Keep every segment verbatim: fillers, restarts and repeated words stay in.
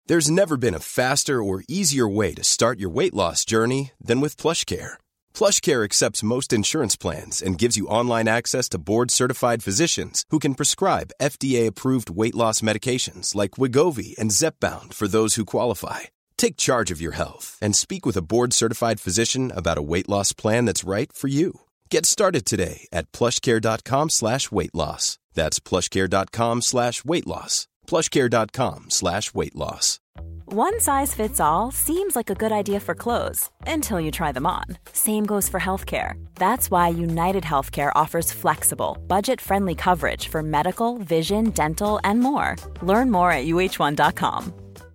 There's never been a faster or easier way to start your weight loss journey than with PlushCare. PlushCare accepts most insurance plans and gives you online access to board-certified physicians who can prescribe F D A-approved weight loss medications like Wegovy and Zepbound for those who qualify. Take charge of your health and speak with a board-certified physician about a weight loss plan that's right for you. Get started today at plushcare.com slash weight loss. That's plushcare.com slash weight loss. plushcare.com slash weight loss. One size fits all seems like a good idea for clothes until you try them on. Same goes for healthcare. That's why United Healthcare offers flexible, budget-friendly coverage for medical, vision, dental, and more. Learn more at U H one dot com.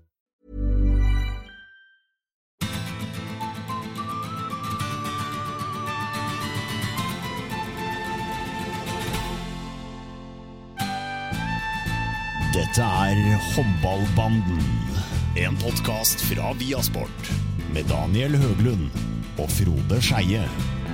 Dette er Håndballbanden, en podcast fra Viasport, med Daniel Høglund og Frode Skeie.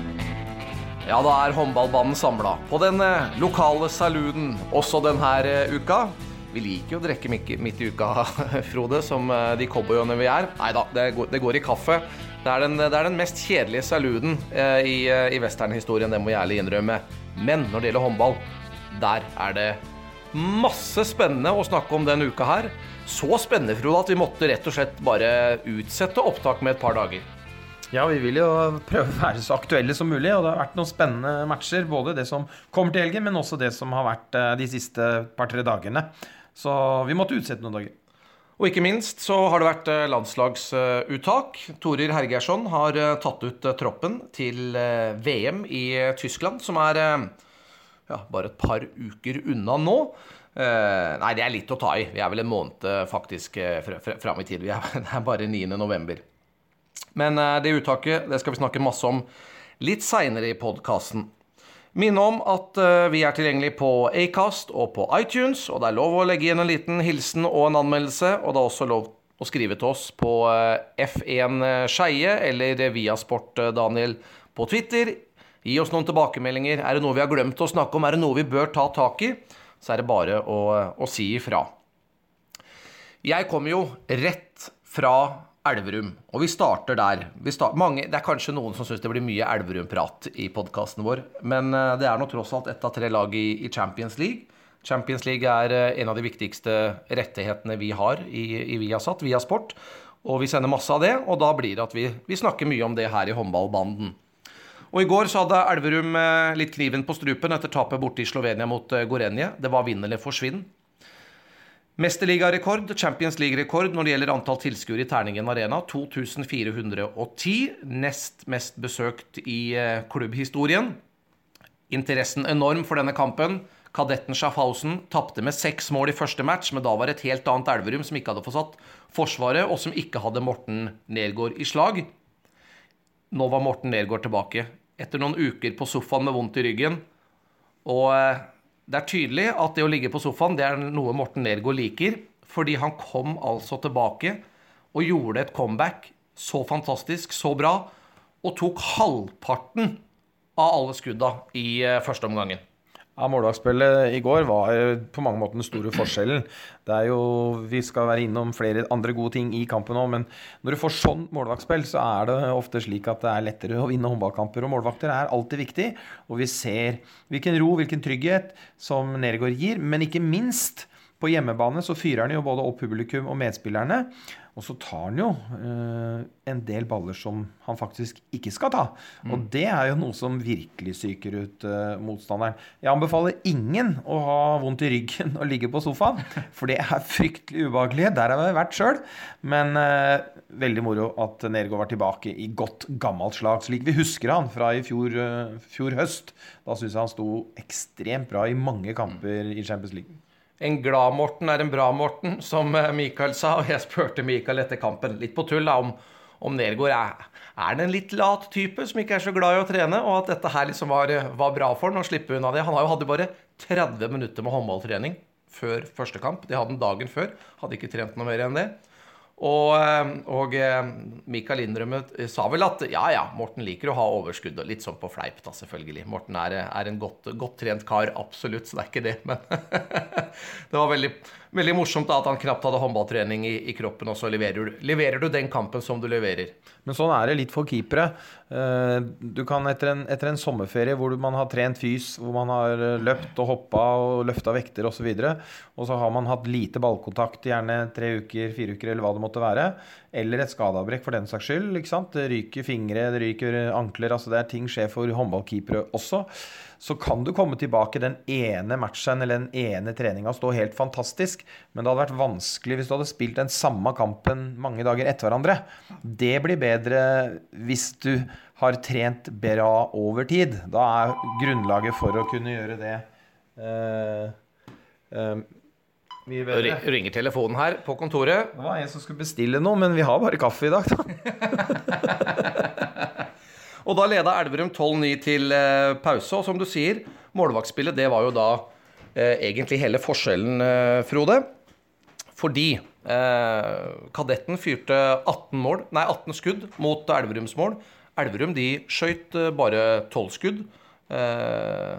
Ja, da er håndballbanen samlet på den lokale saluden også denne uka. Vi liker jo å drikke midt i uka, Frode, som de cowboyene vi er. Neida, det går, det går i kaffe. Det er den, det er den mest kjedelige saluden i, i westernhistorien, det må jeg ærlig innrømme. Men når det gjelder håndball, der er det masse spennende å snakke om denne uka her. Så spennende, Frode, at vi måtte rett og slett bare utsette opptak med et par dager. Ja, vi vil jo prøve å være så aktuelle som mulig, og det har vært noen spennende matcher, både det som kommer til helgen, men også det som har vært de siste par-tre dagene. Så vi måtte utsette noen dager. Og ikke minst så har det vært landslagsuttak. Torir Hergersson har tatt ut troppen til V M i Tyskland, som er ja, bare et par uker unna nå. Uh, nei, det er litt å ta i. Vi er vel en måned faktisk fr fr frem i tid. Vi er, det er bare niende november. Men uh, det uttaket, det skal vi snakke masse om litt senere i podcasten. Minne om at uh, vi er tilgjengelig på Acast og på iTunes, og det er lov å legge igjen en liten hilsen og en anmeldelse, og det er også lov å skrive til oss på uh, F en Skeie eller Viasport uh, Daniel på Twitter. Gi oss noen tilbakemeldinger. Er det noe vi har glemt å snakke om? Er det noe vi bør ta tak i? Så er det bare å, å si ifra. Jeg kommer jo rett fra Elverum, og vi starter der. Vi start, mange, det er kanskje noen som synes det blir mye Elverum-prat i podcasten vår, men det er nå tross alt ett av tre lag i, i Champions League. Champions League er en av de viktigste rettighetene vi har i, i Viasat, Viasport, og vi sender masse av det, og da blir det at vi, vi snakker mye om det her i håndballbanden. Og i går så hadde Elverum litt kniven på strupen etter tapet borte i Slovenia mot Gorenje. Det var vinn eller forsvinn. Mesterliga-rekord, Champions League-rekord når det gjelder antall tilskuere i Terningen Arena, to tusen fire hundre og ti, nest mest besøkt i klubbhistorien. Interessen enorm for denne kampen. Kadetten Schaffhausen tappte med seks mål i første match, men da var det et helt annet Elverum som ikke hadde fått satt forsvaret, og som ikke hadde Morten Nergård i slag. Nå var Morten Nergård tilbake, etter noen uker på sofaen med vondt i ryggen. Og det er tydelig at det å ligge på sofaen, det er noe Morten Nergård liker, fordi han kom altså tilbake og gjorde et comeback så fantastisk, så bra, og tok halvparten av alle skudda i første omgangen. Ja, målvaktspillet i går var på mange måter den store forskjellen. Det er jo, vi skal være innom flere andre gode ting i kampen nå, men når du får sånn målvaktspill, så er det ofte slik at det er lettere å vinne håndballkamper, og målvakter er alltid viktig, og vi ser hvilken ro, hvilken trygghet som Nergård gir, men ikke minst på hjemmebane så fyrer han jo både opp publikum og medspillerne, og så tar han jo eh, en del baller som han faktisk ikke skal ta. Mm. Og det er jo noe som virkelig syker ut eh, motstanderen. Jeg anbefaler ingen å ha vondt i ryggen og ligge på sofaen, for det er fryktelig ubehagelig. Der har vi vært selv. Men eh, veldig moro at Nergård var tilbake i godt gammelt slag, slik vi husker han fra i fjor, eh, fjor høst. Da synes jeg han sto ekstremt bra i mange kamper i Champions League. En glad Morten er en bra Morten, som Mikael sa, og jeg spurte Mikael etter kampen litt på tull da, om, om Nergård er, er det en litt lat type som ikke er så glad i å trene, og at dette her liksom var, var bra for han å slippe unna det. Han har jo hadde bare tretti minutter med håndballtrening før første kamp. Det hadde han dagen før, hadde ikke trent noe mer enn det. Og, og Mikael Lindrømme sa vel at ja, ja, Morten liker å ha overskudd, og litt sånn på fleip da, selvfølgelig. Morten er, er en godt, godt trent kar, absolutt, så det er ikke det, men det var veldig, veldig morsomt da, at han knapt hadde håndballtrening i, i kroppen, og så leverer, leverer du den kampen som du leverer. Men sånn er det litt for keepere. Du kan etter en, etter en sommerferie hvor man har trent fys, hvor man har løpt og hoppet og løftet vekter og så videre, og så har man hatt lite ballkontakt, gjerne tre uker, fire uker eller hva det måtte være, eller et skadavbrekk for den saks skyld, ikke sant? Det ryker fingre, det ryker ankler, altså det er ting skjer for håndballkeepere også. Så kan du komme tilbake den ene matchen eller den ene treningen og stå helt fantastisk, men det hadde vært vanskelig hvis du hadde spilt den samme kampen mange dager etter hverandre. Det blir bedre hvis du har trent bra over tid. Da er grunnlaget for å kunne gjøre det eh, eh, mye bedre. Ringer telefonen her på kontoret. Det var en som skulle bestille noe, men vi har bare kaffe i dag da. Og da ledet Elverum tolv ni til eh, pause, og som du sier, målvaktspillet, det var jo da eh, egentlig hele forskjellen, eh, Frode. Fordi eh, kadetten fyrte atten mål, nei atten skudd mot Elverums mål. Elverum, de skjøt eh, bare tolv skudd eh,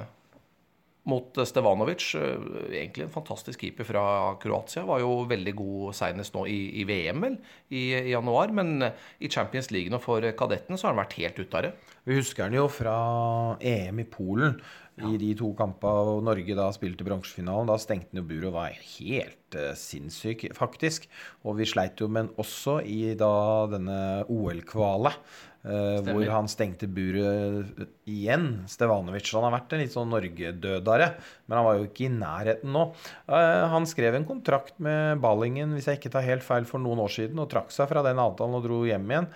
mot Stevanovic. Egentlig en fantastisk keeper fra Kroatia. Var jo veldig god senest nå i, i V M vel, i, i januar, men i Champions League nå for kadetten så har han vært helt ute av det. Vi husker han jo fra E M i Polen, i de to kampene hvor Norge da spilte bronsefinalen. Da stengte han jo buret og var helt uh, sinnssyk, faktisk. Og vi sleit jo, men også i da denne O L-kvale, uh, hvor han stengte buret igjen, Stevanovic. Han har vært en litt sånn Norge-dødare, men han var jo ikke i nærheten nå. Uh, han skrev en kontrakt med Ballingen, hvis jeg ikke tar helt feil, for noen år siden, og trakk seg fra den avtalen og dro hjem igjen.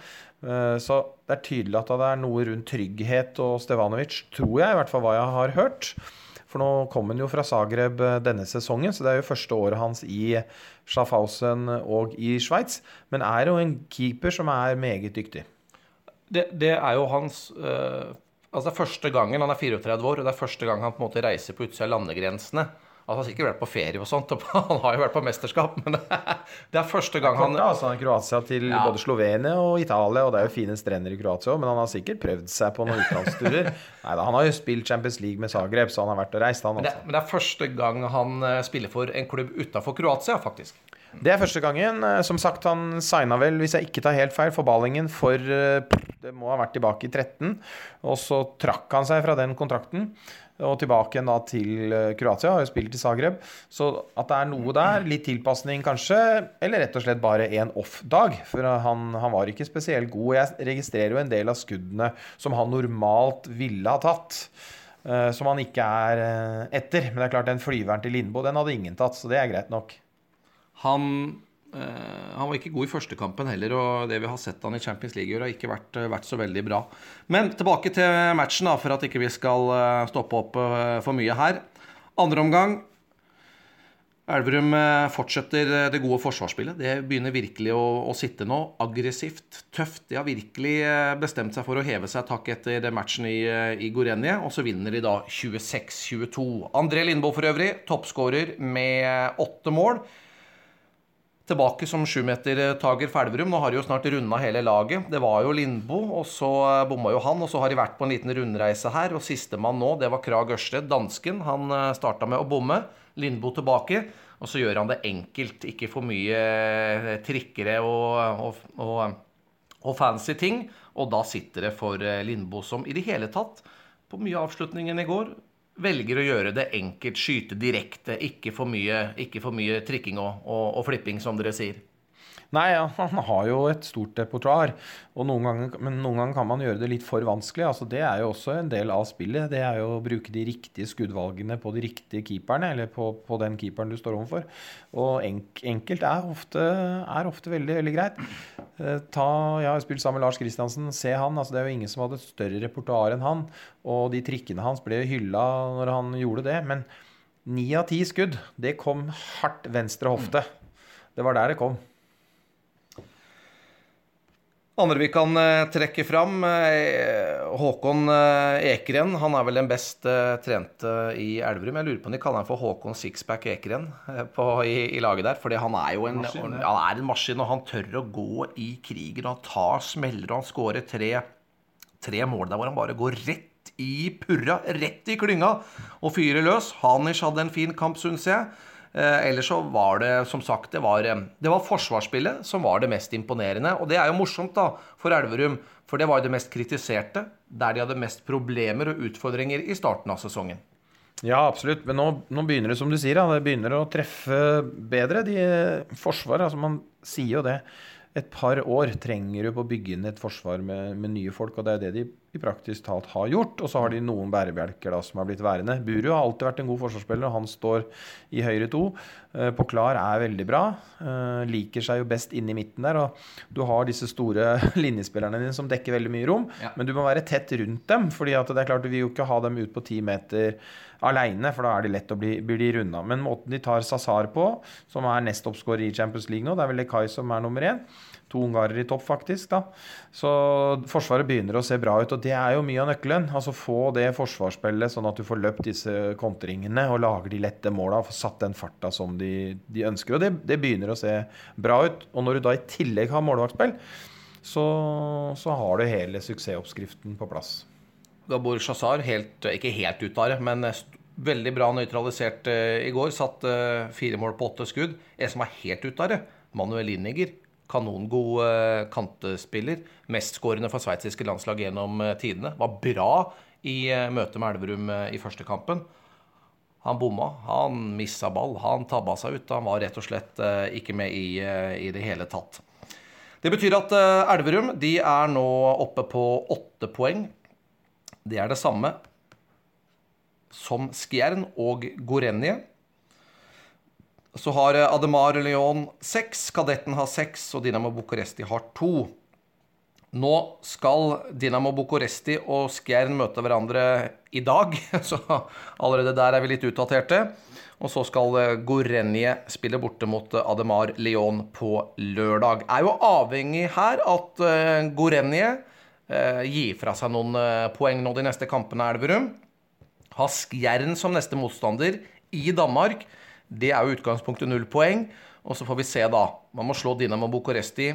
Så det er tydelig at det er noe rundt trygghet og Stevanovic, tror jeg, i hvert fall hva jeg har hørt. For nå kom han jo fra Zagreb denne sesongen, så det er jo første året hans i Schaffhausen og i Schweiz. Men er jo en keeper som er meget dyktig. Det, det er jo hans... Øh, altså det er første gangen, han er fireogtredve år, og det er første gang han på en måte reiser på utsida av landegrensene. Altså, han har sikkert vært på ferie og sånt, og han har jo vært på mesterskap, men det er første gang han... Ja, altså, han er Kroatia til ja. Både Slovenia og Italia, og det er jo fine strender i Kroatia også, men han har sikkert prøvd seg på noen utenlandsturer. Neida, han har jo spilt Champions League med Zagreb, så han har vært og reist, han også. Men det, men det er første gang han spiller for en klubb utenfor Kroatia, faktisk. Det er første gangen. Som sagt, han signet vel, hvis jeg ikke tar helt feil, for Ballingen for, det må ha vært tilbake i tretten, og så trakk han seg fra den kontrakten, og tilbake da til Kroatia, har jo spilt i Zagreb, så at det er noe der, litt tilpassning kanskje, eller rett og slett bare en off-dag, for han, han var ikke spesielt god. Jeg registrerer jo en del av skuddene som han normalt ville ha tatt, som han ikke er etter, men det er klart den flyveren til Lindbo, den hadde ingen tatt, så det er greit nok. Han, eh, han var ikke god i første kampen heller, og det vi har sett han i Champions League har ikke vært, vært så veldig bra. Men tilbake til matchen da, for at ikke vi skal stoppe opp for mye her. Andre omgang. Elverum fortsetter det gode forsvarsspillet. Det begynner virkelig å, å sitte nå. Aggressivt, tøft. De har virkelig bestemt seg for å heve seg takk etter matchen i, i Gorenje, og så vinner de da tjueseks tjueto. André Lindbo for øvrig, toppskårer med åtte mål. Tilbake som sju-meter-tager for Elverum. Nå har de jo snart rundet hele laget. Det var jo Lindbo, og så bomma jo han, og så har de vært på en liten rundreise her, og siste mann nå, det var Krag Ørsted, dansken. Han startet med å bomme, Lindbo tilbake, og så gjør han det enkelt, ikke for mye trikkere og, og, og, og fancy ting, og da sitter det for Lindbo som i det hele tatt, på mye avslutningen i går, velger å gjøre det enkelt, skyte direkte, ikke for mye, ikke for mye trikking og, og, og flipping, som dere sier. Nei, ja, han har jo et stort repertoar, og noen ganger, men noen ganger kan man gjøre det litt for vanskelig. Altså, det er jo også en del av spillet. Det er jo å bruke de riktige skuddvalgene på de riktige keeperne, eller på, på den keeperen du står overfor. Og enk, enkelt er ofte, er ofte veldig, veldig greit. Eh, ta, jeg har spilt sammen med Lars Kristiansen, se han, altså det er jo ingen som hadde et større repertoar enn han, og de trikkene hans ble hylla når han gjorde det, men ni av ti skudd, det kom hardt venstre hofte. Det var der det kom. Andre vi kan uh, trekke fram, uh, Håkon uh, Ekeren, han er vel den best uh, trente i Elverum. Jeg lurer på om de kaller han for Håkon Sixpack Ekeren uh, på, i, i laget der, fordi han er jo en maskin, han er en maskin, og han tør å gå i krigen, og han tar smeller, og han skårer tre, tre mål der hvor han bare går rett i purra, rett i klynga, og fyrer løs. Hanish hadde en fin kamp, synes jeg. Eh, ellers så var det, som sagt, det var, det var forsvarsspillet som var det mest imponerende. Og det er jo morsomt da, for Elverum, for det var jo det mest kritiserte, der de hadde mest problemer og utfordringer i starten av sesongen. Ja, absolutt. Men nå, nå begynner det, som du sier, da, det begynner å treffe bedre. De forsvar, altså man sier jo det. Et par år trenger du på å bygge inn et forsvar med, med nye folk, og det er det de i praktisk talt har gjort. Og så har de noen bærebjelker da, som har blitt værende. Buru har alltid vært en god forsvarsspiller, og han står i høyre to. Eh, på klar er veldig bra. Eh, liker seg jo best inn i midten der, og du har disse store linjespillerne dine som dekker veldig mye rom, ja. Men du må være tett rundt dem, fordi at det er klart du vil jo ikke ha dem ut på ti meter alene, for da er det lett å bli, bli rundt. Men måten de tar Sassar på, som er nestoppskårer i Champions League nå, det er vel Lekaj som er nummer én. To ungarer i topp faktisk da. Så forsvaret begynner å se bra ut, og det er jo mye av nøkkelen. Altså få det forsvarsspillet sånn at du får løpt disse kontringene og lager de lette målene og får satt den farta som de, de ønsker. Og det, det begynner å se bra ut. Og når du da i tillegg har målvaktspill, så, så har du hele suksessoppskriften på plass. Gabor Sassar, helt, ikke helt ut av det, men veldig bra nøytralisert uh, i går. Satt uh, fire mål på åtte skudd. En som er helt ut av det, Manuel Lineker. Kanongod uh, kantespiller. Mestskårende for sveitsiske landslag gjennom uh, tidene. Var bra i uh, møte med Elverum uh, i første kampen. Han bomma, han missa ball, han tabba seg ut. Han var rett og slett uh, ikke med i, uh, i det hele tatt. Det betyr at uh, Elverum, de er nå oppe på åtte poeng. Det er det samme som Skjern og Gorenje. Så har Ademar Leon seks, Kadetten har seks, og Dinamo Bucuresti har to. Nå skal Dinamo Bucuresti og Skjern møte hverandre i dag, så allerede der er vi litt utdaterte. Og så skal Gorenje spille borte mot Ademar Leon på lørdag. Er jo avhengig her at Gorenje Uh, gi fra seg noen uh, poeng nå de neste kampene er Elverum. Ha Skjern som neste motstander i Danmark. Det er jo utgangspunktet null poeng. Og så får vi se da. Man må slå Dinamo Bucuresti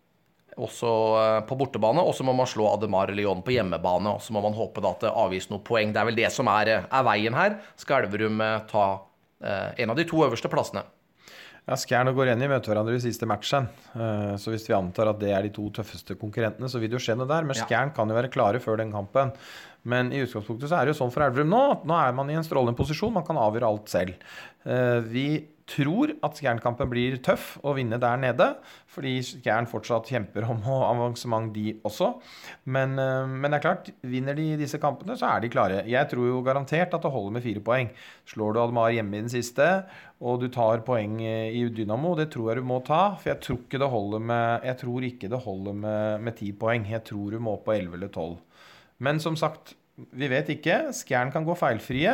også uh, på bortebane, og så må man slå Ademar Leon på hjemmebane, og så må man håpe da at det avgis noen poeng. Det er vel det som er, er veien her. Skal Elverum uh, ta uh, en av de to øverste plassene. Ja, Skjern og Gorenje møter hverandre i siste matchen, så hvis vi antar at det er de to tøffeste konkurrentene, så vil det jo skje noe der, men Skjern kan jo være klare før den kampen. Men i utgangspunktet så er det jo sånn for Elverum nå, at nå er man i en strålende posisjon, man kan avgjøre alt selv. Vi tror at Skjern-kampen blir tøff å vinne der nede, fordi Skjern fortsatt kjemper om avansement de også. Men, men det er klart, vinner de disse kampene, så er de klare. Jeg tror jo garantert at det holder med fire poeng. Slår du Ademar hjemme i den siste, og du tar poeng i Dynamo, det tror jeg du må ta, for jeg tror ikke det holder med, jeg tror ikke det holder med, med ti poeng. Jeg tror du må på elleve eller tolv. Men som sagt, vi vet ikke. Skjern kan gå feilfrie.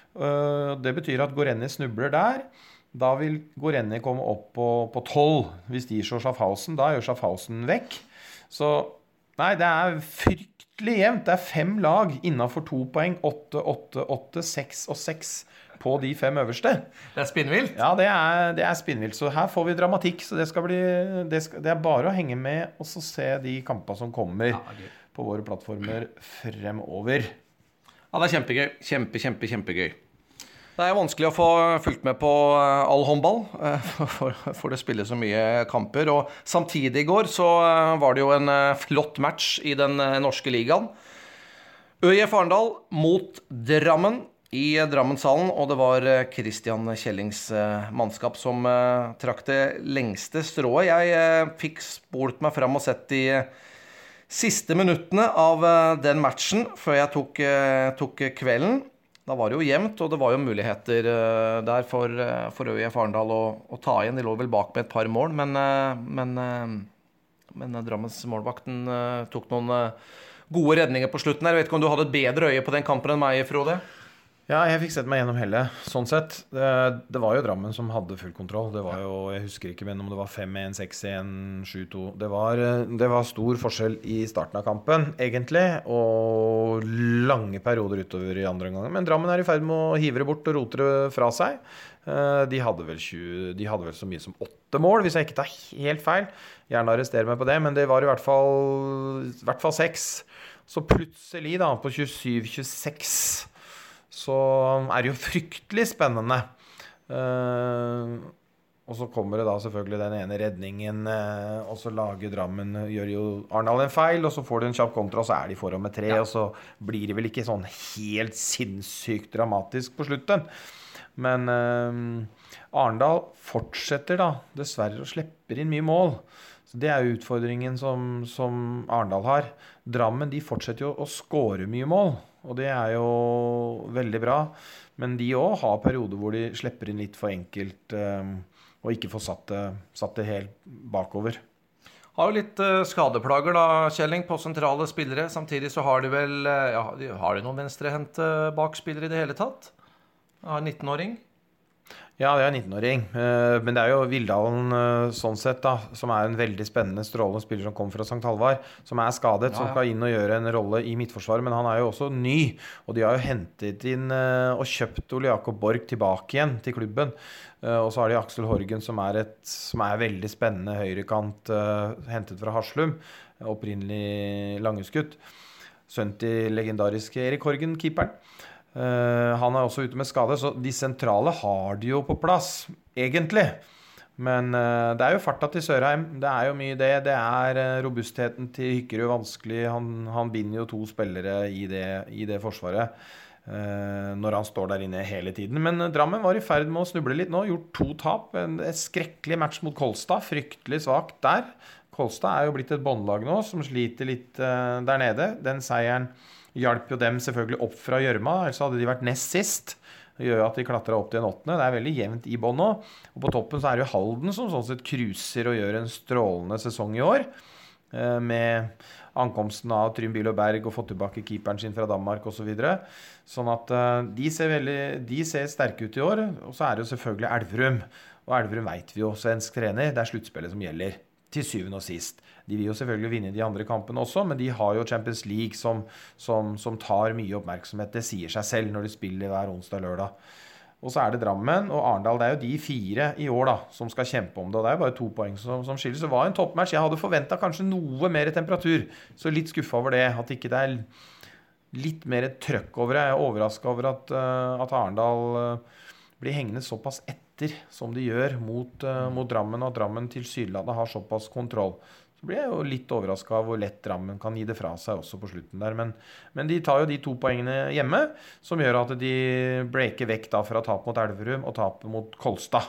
Det betyr at Gorenje snubler der. Da vil Gorenje komme opp på, på tolv hvis de slår Schaffhausen. Da gjør Schaffhausen vekk. Så nei, det er fryktelig jevnt. Det er fem lag innenfor to poeng. åtte, åtte, åtte, seks og seks på de fem øverste. Det er spinnvilt. Ja, det er, det er spinnvilt. Så her får vi dramatikk. Så det, skal bli, det, skal, det er bare å henge med og så se de kampene som kommer ja, okay. på våre plattformer fremover. Ja, det er kjempegøy. Kjempe, kjempe, kjempegøy. Det er vanskelig å få fulgt med på all håndball, for, for det spiller så mye kamper. Og samtidig i går så var det jo en flott match i den norske ligaen. ØIF Arendal mot Drammen i Drammenshallen, og det var Christian Kjellings mannskap som trakk det lengste strået. Jeg fikk spolt meg frem og sett de siste minuttene av den matchen før jeg tok, tok kvelden. Da var det jo jevnt, og det var jo muligheter uh, der for, uh, for ØIF Arendal å, å ta igjen. De lå vel bak med et par mål, men, uh, men, uh, men uh, Drammens målvakten uh, tok noen uh, gode redninger på slutten her. Jeg vet ikke om du hadde et bedre øye på den kampen enn meg, Frode? Ja, jeg fikk sett meg gjennom hele, sånn sett. Det, det var jo Drammen som hadde full kontroll. Det var jo, jeg husker ikke men om det var fem en, seks en, sju to. Det var, det var stor forskjell i starten av kampen, egentlig, og lange perioder utover i andre omgang. Men Drammen er i ferd med å hive det bort og rote det fra seg. De hadde vel tjue, de hadde vel så mye som åtte mål, hvis jeg ikke tar helt feil. Gjerne arrester meg på det, men det var i hvert fall, i hvert fall seks. Så plutselig da, på tjuesju tjueseks, så er det jo fryktelig spennende. Uh, og så kommer det da selvfølgelig den ene redningen, uh, og så lager Drammen, gjør jo Arendal en feil, og så får de en kjapp kontra, og så er de foran med tre, ja. Og så blir det vel ikke sånn helt sinnssykt dramatisk på slutten. Men uh, Arendal fortsetter da, dessverre, og slipper inn mye mål. Så det er jo utfordringen som, som Arendal har. Drammen, de fortsetter jo å score mye mål, og det er jo veldig bra. Men de også har perioder hvor de slipper inn litt for enkelt, um, og ikke får satt det, satt det helt bakover. Har jo litt uh, skadeplager da, Kjelling, på sentrale spillere. Samtidig så har de vel, uh, ja, de, har de noen venstrehendte bakspillere i det hele tatt? Har nittenåring? Ja, det er en nittenåring, men det er jo Vildalen sånn sett da, som er en veldig spennende, strålende spiller som kommer fra Sankt Halvard, som er skadet, ja, ja. Som skal inn og gjøre en rolle i midtforsvaret, men han er jo også ny, og de har jo hentet inn og kjøpt Ole Jakob Borg tilbake igjen til klubben, og så har de Aksel Horgen, som er, et, som er veldig spennende høyrekant, hentet fra Harslum, opprinnelig Langeskutt, sønn til legendariske Erik Horgen, keeperen. Uh, han er også ute med skade, så de sentrale har de jo på plass, egentlig. Men uh, det er jo farta til Sørheim, det er jo mye det. Det er uh, robustheten til Hykkerud vanskelig. Han, han binder jo to spillere i det, i det forsvaret uh, når han står der inne hele tiden. Men uh, Drammen var i ferd med å snuble litt nå, gjort to tap. En, en skrekkelig match mot Kolstad, fryktelig svagt der. Kolstad er jo blitt et båndlag nå, som sliter litt uh, der nede. Den seieren hjalp jo dem selvfølgelig opp fra Gjørma, ellers hadde de vært nest sist. Det gjør at de klatrer opp til en åttende. Det er veldig jevnt i bånd nå. Og på toppen så er det jo Halden som sånn sett cruiser og gjør en strålende sesong i år. Med ankomsten av Trym Bilo Berg og fått tilbake keeperen sin fra Danmark og så videre. Sånn at de ser, veldig, de ser sterke ut i år. Og så er det jo selvfølgelig Elverum. Og Elverum vet vi jo, svensk trener, det er sluttspillet som gjelder. Til syvende og sist. De vil jo selvfølgelig vinne de andre kampene også, men de har jo Champions League som, som, som tar mye oppmerksomhet. Det sier seg selv når de spiller hver onsdag og lørdag. Og så er det Drammen og Arendal. Det er jo de fire i år da, som skal kjempe om det. Og det er jo bare to poeng som, som skiller. Så det var en toppmatch. Jeg hadde forventet kanskje noe mer temperatur. Så litt skuffet over det. At ikke det er litt mer trøkk over det. Jeg er overrasket over at, at Arendal blir hengende såpass etter som de gjør mot, uh, mot Drammen, og Drammen til Sydlandet har såpass kontroll. Så blir jeg jo litt overrasket av hvor lett Drammen kan gi det fra seg også på slutten der. Men, men de tar jo de to poengene hjemme, som gjør at de breaker vekk da fra tap mot Elverum og tap mot Kolstad.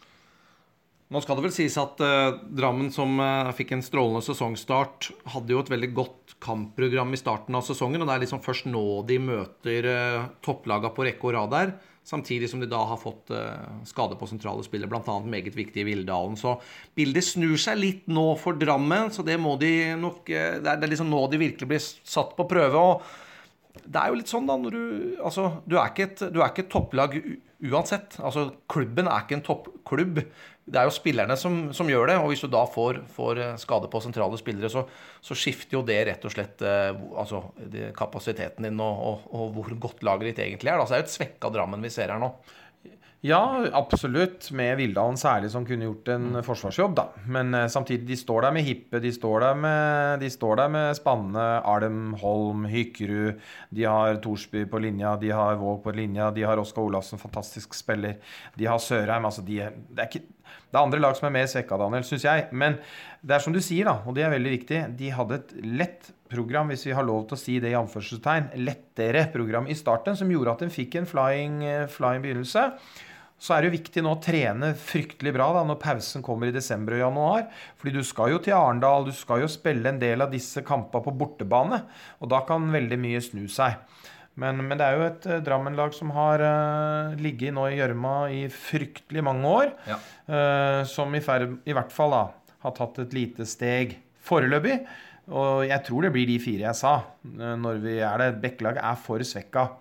Nå skal det vel sies at uh, Drammen, som uh, fikk en strålende sesongstart, hadde jo et veldig godt kampprogram i starten av sesongen, og det er liksom først nå de møter uh, topplaga på rekke og rad der, samtidig som de da har fått uh, skade på sentrale spillere, blant annet meget viktig i Vildalen. Så bildet snur seg litt nå for Drammen, så det må de nok, uh, det, er, det er liksom nå de virkelig blir satt på prøve, og det er jo litt sånn da, når du, altså, du er ikke et, du er ikke et topplag uansett, altså klubben er ikke en toppklubb, det er jo spillerne som, som gjør det, og hvis du da får, får skade på sentrale spillere, så, så skifter jo det rett og slett eh, altså, det, kapasiteten din og, og, og hvor godt laget ditt egentlig er. Da. Så det er jo et svekket Drammen vi ser her nå. Ja, absolutt, med Vildalen særlig som kunne gjort en mm. forsvarsjobb da. Men eh, samtidig, de står der med Hippe, de står der med, de står der med Spanne, Alm, Holm, Hykkerud, de har Torsby på linja, de har Våg på linja, de har Oskar Olafsen, fantastisk spiller, de har Sørheim, altså de, det er ikke, det er andre lag som er mer svekket, Daniel, synes jeg, men det er som du sier da, og det er veldig viktig, de hadde et lett program, hvis vi har lov til å si det i anførselstegn, lettere program i starten, som gjorde at de fikk en flying, flying begynnelse. Så er det jo viktig nå å trene fryktelig bra da, når pausen kommer i desember og januar, fordi du skal jo til Arendal, du skal jo spille en del av disse kampene på bortebane, og da kan veldig mye snu seg. Men, men det er jo et uh, Drammen-lag som har uh, ligget nå i Gjørma i fryktelig mange år, ja. uh, som i, fer- i hvert fall da, har tatt et lite steg foreløpig, og jeg tror det blir de fire jeg sa, uh, når vi er det. Bekkelaget er for svekket.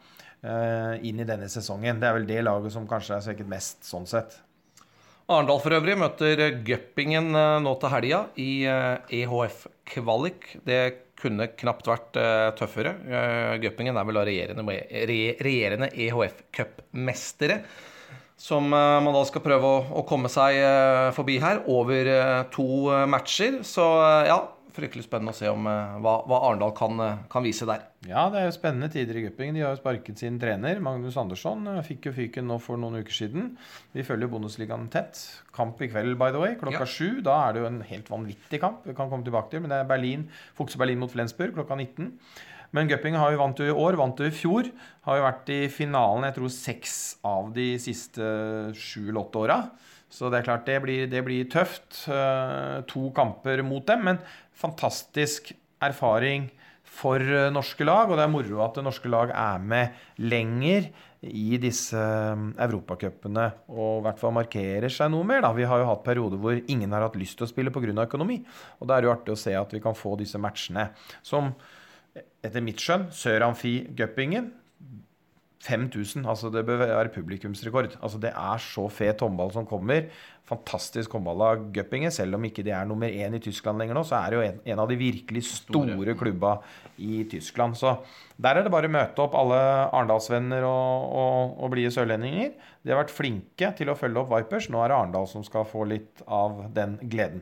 uh, inn i denne sesongen. Det er vel det laget som kanskje er svekket mest sånn sett. Arendal for øvrig møter Göppingen nå til helga i E H F-kvalik. Det kunne knapt vært tøffere. Göppingen er vel regjerende, regjerende E H F-cupmestere, som man da skal prøve å, å komme seg forbi her over to matcher. Så ja, fryktelig spennende å se om hva, hva Arendal kan, kan vise der. Ja, det er jo spennende tider i Göppingen. De har jo sparket sin trener, Magnus Andersson. Fikk jo fyken nå for noen uker siden. Vi følger Bundesligaen tett. Kamp i kveld, by the way, klokka ja. sju. Da er det jo en helt vanvittig kamp. Vi kan komme tilbake til, men det er Berlin, Fukse Berlin mot Flensburg klokka nitten. Men Göppingen har jo vant jo i år, vant jo i fjor. Har jo vært i finalen, jeg tror, seks av de siste sju eller åtte åra. Så det er klart, det blir, det blir tøft. To kamper mot dem, men fantastisk erfaring for norske lag, og det er moro at det norske lag er med lenger i disse Europacupene, og i hvert fall markerer seg noe mer. Da. Vi har jo hatt perioder hvor ingen har hatt lyst til å spille på grunn av økonomi, og det er jo artig å se at vi kan få disse matchene, som etter mitt skjønn, Sør-Amfi Göppingen, fem tusen, altså det bør være publikumsrekord. Altså det er så fet håndball som kommer. Fantastisk håndball av Göppingen, selv om ikke det er nummer én i Tyskland lenger nå, så er det jo en, en av de virkelig store, store klubba i Tyskland. Så der er det bare å møte opp alle Arendalsvenner og, og, og blie sørlendinger. De har vært flinke til å følge opp Vipers. Nå er det Arendal som skal få litt av den gleden.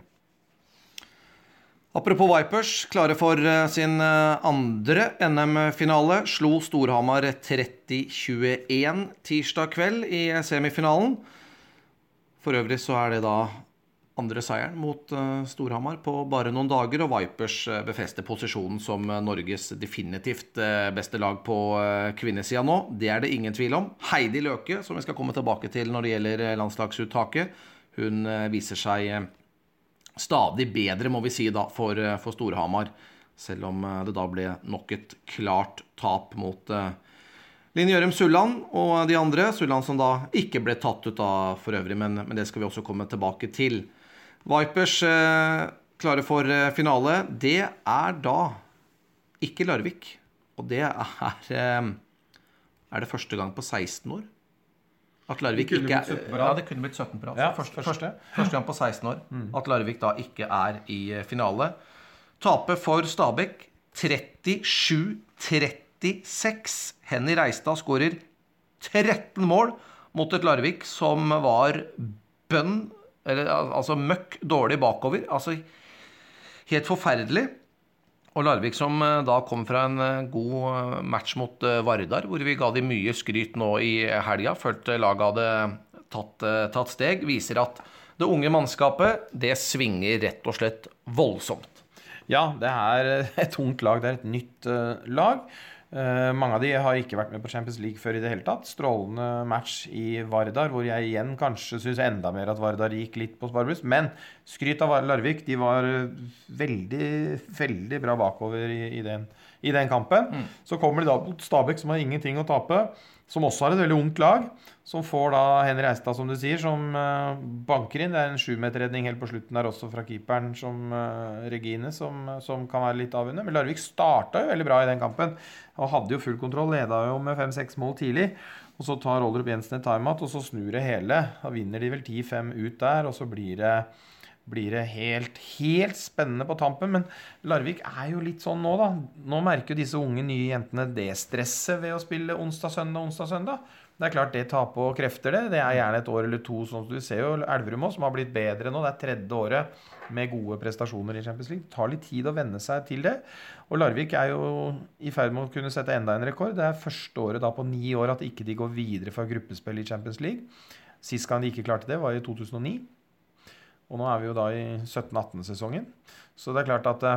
Apropos Vipers, klare for sin andre N M-finale, slo Storhamar tretti tjueen tirsdag kveld i semifinalen. For øvrig så er det da andre seieren mot Storhamar på bare noen dager, og Vipers befester posisjonen som Norges definitivt beste lag på kvinnesida nå. Det er det ingen tvil om. Heidi Løke, som vi skal komme tilbake til når det gjelder landslagsuttaket, hun viser seg stadig bedre, må vi si da, for, for Storhamar, selv om det da ble nok et klart tap mot uh, Line Gjørum Sulland og de andre. Sulland som da ikke ble tatt ut da for øvrig, men, men det skal vi også komme tilbake til. Vipers uh, klare for uh, finale, det er da ikke Larvik, og det er, uh, er det første gang på seksten år. At Larvik ikke er, ja, det kunne blitt sytten på rad. Ja, første, første, første gang på seksten år. Mm. At Larvik da ikke er i finale. Tape for Stabæk trettisju trettiseks. Henny Reistad skårer tretten mål mot et Larvik som var bønn, eller altså møkk dårlig bakover. Altså helt forferdelig. Og Larvik som da kom fra en god match mot Vardar, hvor vi ga de mye skryt nå i helga, følte laget hadde tatt, tatt steg, viser at det unge mannskapet, det svinger rett og slett voldsomt. Ja, det er et ungt lag, det er et nytt uh, lag. Uh, mange av de har ikke vært med på Champions League før i det hele tatt. Strålende match i Vardar, hvor jeg igjen kanskje synes enda mer at Vardar gikk litt på sparebrus. Men skryt av Larvik, de var veldig, veldig bra bakover i, i, den, i den kampen. Mm. Så kommer de da mot Stabæk, som har ingenting å tape, som også har et veldig ungt lag, som får da Henry Reistad, som du sier, som uh, banker inn. Det er en sju-meterredning helt på slutten der også fra keeperen, som uh, Regine, som, som kan være litt avvunnet. Men Larvik startet jo veldig bra i den kampen, og hadde jo full kontroll, ledet jo med fem seks mål tidlig. Og så tar Rollerup Jensen et timeout, og så snur det hele. Da vinner de vel ti fem ut der, og så blir det, blir det helt, helt spennende på tampen. Men Larvik er jo litt sånn nå da. Nå merker jo disse unge nye jentene det stresset ved å spille onsdag-søndag, onsdag-søndag. Det er klart det tar på krefter det. Det er gjerne et år eller to, sånn som du ser jo Elverum også, som har blitt bedre nå. Det er tredje året med gode prestasjoner i Champions League. Det tar litt tid å venne seg til det. Og Larvik er jo i ferd med å kunne sette enda en rekord. Det er første året da på ni år at ikke de går videre fra gruppespill i Champions League. Sist gang de ikke klarte det var i to tusen og ni. Og nå er vi jo da i sytten atten-sesongen. Så det er klart at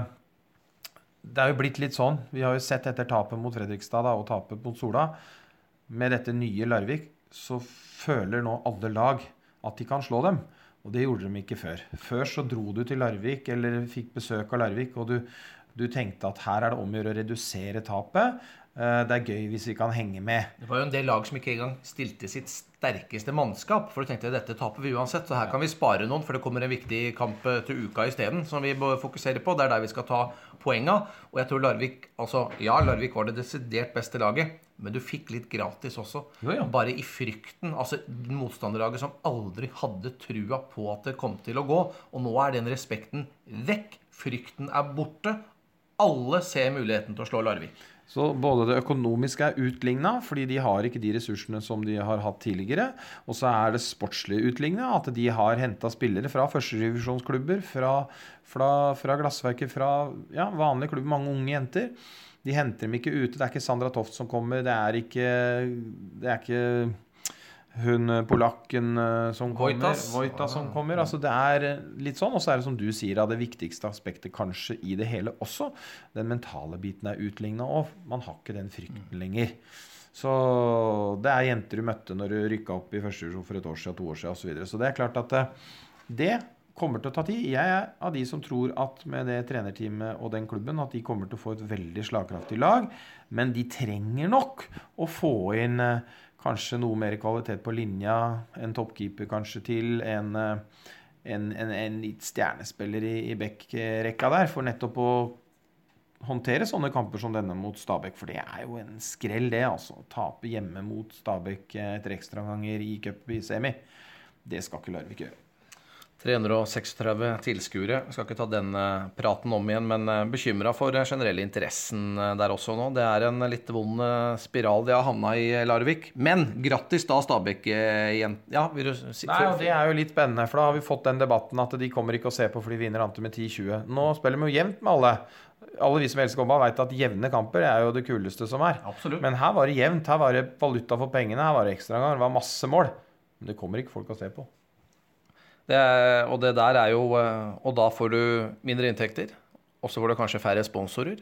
det er jo blitt litt sånn. Vi har jo sett etter tapet mot Fredrikstad da, og tapet mot Sola. Med dette nye Larvik så føler nå alle lag at de kan slå dem. Og det gjorde de ikke før. Før så dro du til Larvik eller fikk besøk av Larvik, og du Du tenkte at her er det om å gjøre å redusere tapet. Det er gøy hvis vi kan henge med. Det var jo en del lag som ikke engang stilte sitt sterkeste mannskap, for du tenkte dette taper vi uansett, så her kan vi spare noen, for det kommer en viktig kamp til uka i stedet, som vi bør fokusere på. Det er der vi skal ta poenga, og jeg tror Larvik, altså, ja, Larvik var det desidert beste laget, men du fikk litt gratis også. Jo, ja. Bare i frykten, altså motstanderlaget som aldri hadde trua på at det kom til å gå, og nå er den respekten vekk, frykten er borte, alle ser muligheten til å slå Larvik. Så både det økonomiske er utlignet, fordi de har ikke de ressursene som de har hatt tidligere, og så er det sportslige utlignet, at de har hentet spillere fra førstedivisjonsklubber, fra, fra, fra glassverket, fra ja, vanlige klubber, mange unge jenter. De henter dem ikke ute, det er ikke Sandra Toft som kommer, det er ikke, det er ikke hun polakken som kommer, Vojtas. Vojtas som kommer, altså det er litt sånn, og så er det som du sier, det viktigste aspektet kanskje i det hele også, den mentale biten er utlignet, og man har ikke den frykten lenger. Så det er jenter du møtte når du rykket opp i første divisjon for et år siden, to år siden og så videre, så det er klart at det kommer til å ta tid. Jeg er av de som tror at med det trenerteamet og den klubben, at de kommer til å få et veldig slagkraftig lag, men de trenger nok å få inn kanskje noe mer kvalitet på linja, en toppkeeper kanskje til, en, en, en, en litt stjernespiller i, i Beck-rekka der, for nettopp å håndtere sånne kamper som denne mot Stabæk, for det er jo en skrell det, altså. Tape hjemme mot Stabæk etter ekstra ganger i cup i semi. Det skal ikke Larvik gjøre. tre hundre og seksogtredve tilskuere. Jeg skal ikke ta den praten om igjen, men bekymret for generell interessen der også nå. Det er en litt vond spiral de har havnet i Larvik. Men grattis da Stabæk igjen. Ja, vil du si? Nei, og det er jo litt spennende, for da har vi fått den debatten at de kommer ikke å se på for de vinner ante med ti tjue. Nå spiller vi jo jevnt med alle. Alle vi som elsker håndball vet at jevne kamper er jo det kuleste som er. Absolutt. Men her var det jevnt, her var det valuta for pengene, her var det ekstra gang, det var masse mål. Men det kommer ikke folk å se på. Det, og det der er jo, og da får du mindre inntekter, og så får du kanskje færre sponsorer,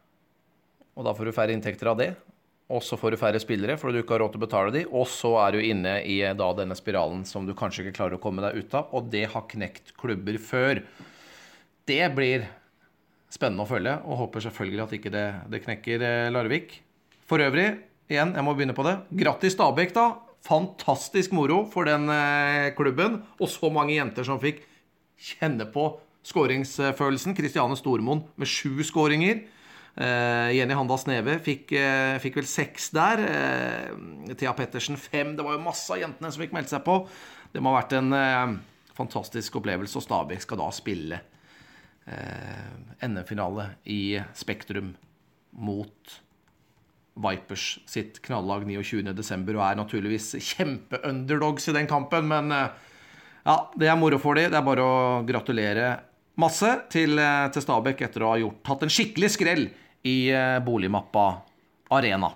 og da får du færre inntekter av det, og så får du færre spillere, for du ikke har råd til å betale de, og så er du inne i da denne spiralen som du kanskje ikke klarer å komme deg ut av, og det har knekt klubber før. Det blir spennende å følge, og håper selvfølgelig at ikke det, det knekker Larvik. For øvrig, igjen, jeg må begynne på det, grattis Stabæk da, fantastisk moro for den eh, klubben, og så mange jenter som fikk kjenne på skåringsfølelsen. Kristiane Stormoen med sju skåringer. Eh, Jenny Handal Sneve fikk, eh, fikk vel seks der. Eh, Thea Pettersen fem. Det var jo masse av jentene som fikk meldt seg på. Det må ha vært en eh, fantastisk opplevelse, og Stabæk skal da spille eh, N M-finale i Spektrum mot Vipers sitt knallag niogtyvende desember, og er naturligvis kjempe-underdogs i den kampen, men ja, det er moro for dem. Det er bare å gratulere masse til, til Stabæk etter å ha gjort, hatt en skikkelig skrell i Boligmappa Arena.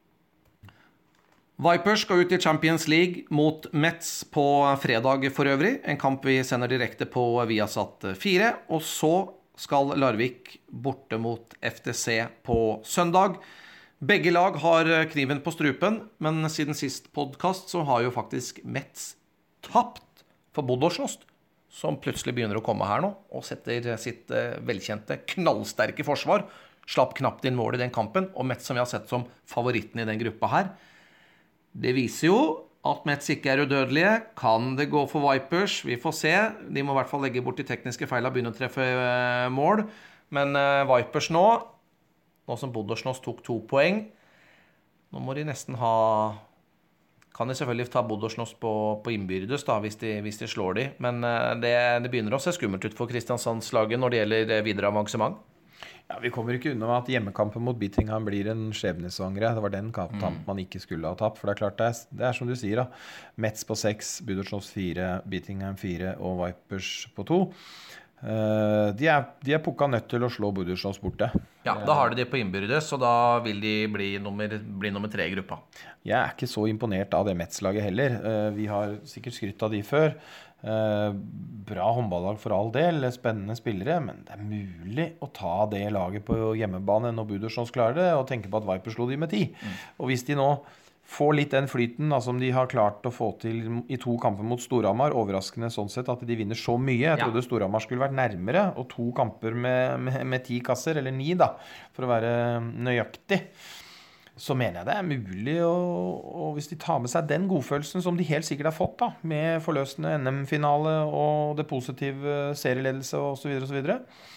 Vipers skal ut i Champions League mot Mets på fredag for øvrig, en kamp vi sender direkte på Viasat fire, og så skal Larvik borte mot F T C på søndag. Begge lag har kniven på strupen, men siden sist podcast så har jo faktisk Mets tapt for Budućnost, som plutselig begynner å komme her nå, og setter sitt velkjente, knallsterke forsvar. Slapp knapt inn mål i den kampen, og Mets som vi har sett som favoritten i den gruppa her. Det viser jo at Mets ikke er udødelige. Kan det gå for Vipers? Vi får se. De må i hvert fall legge bort de tekniske feilene og begynne å treffe mål. Men Vipers nå, nå som Budućnost tok to poeng, nå må de nesten ha, kan de selvfølgelig ta Budućnost på, på innbyrdes da, hvis de, hvis de slår de, men det, det begynner å se skummelt ut for Kristiansandslaget når det gjelder videre avansement. Ja, vi kommer ikke unna at hjemmekampen mot Birmingham blir en skjebnesvangre. Det var den kampen mm. man ikke skulle ha tapt, for det er klart det er, det er som du sier da, Mets på seks, Budućnost fire, Birmingham fire og Vipers på to. Uh, de, er, de er pukka nødt til å slå Budućnost borte. Ja, da har de det på innbyrdes, og da vil de bli nummer, bli nummer tre i gruppa. Jeg er ikke så imponert av det Mets-laget heller. Uh, vi har sikkert skrytt av de før. Uh, bra håndballag for all del, spennende spillere, men det er mulig å ta det laget på hjemmebane når Budućnost klarer det, og tenke på at Vipers slo de med ti. Mm. Og hvis de nå få litt den flyten da, som de har klart å få til i to kamper mot Storhamar. Overraskende sånn sett at de vinner så mye. Jeg trodde ja. Storhamar skulle vært nærmere, og to kamper med, med, med ti kasser, eller ni da, for å være nøyaktig. Så mener jeg det er mulig, og, og hvis de tar med seg den godfølelsen som de helt sikkert har fått da, med forløsende N M-finale og det positive serieledelse og så videre og så videre,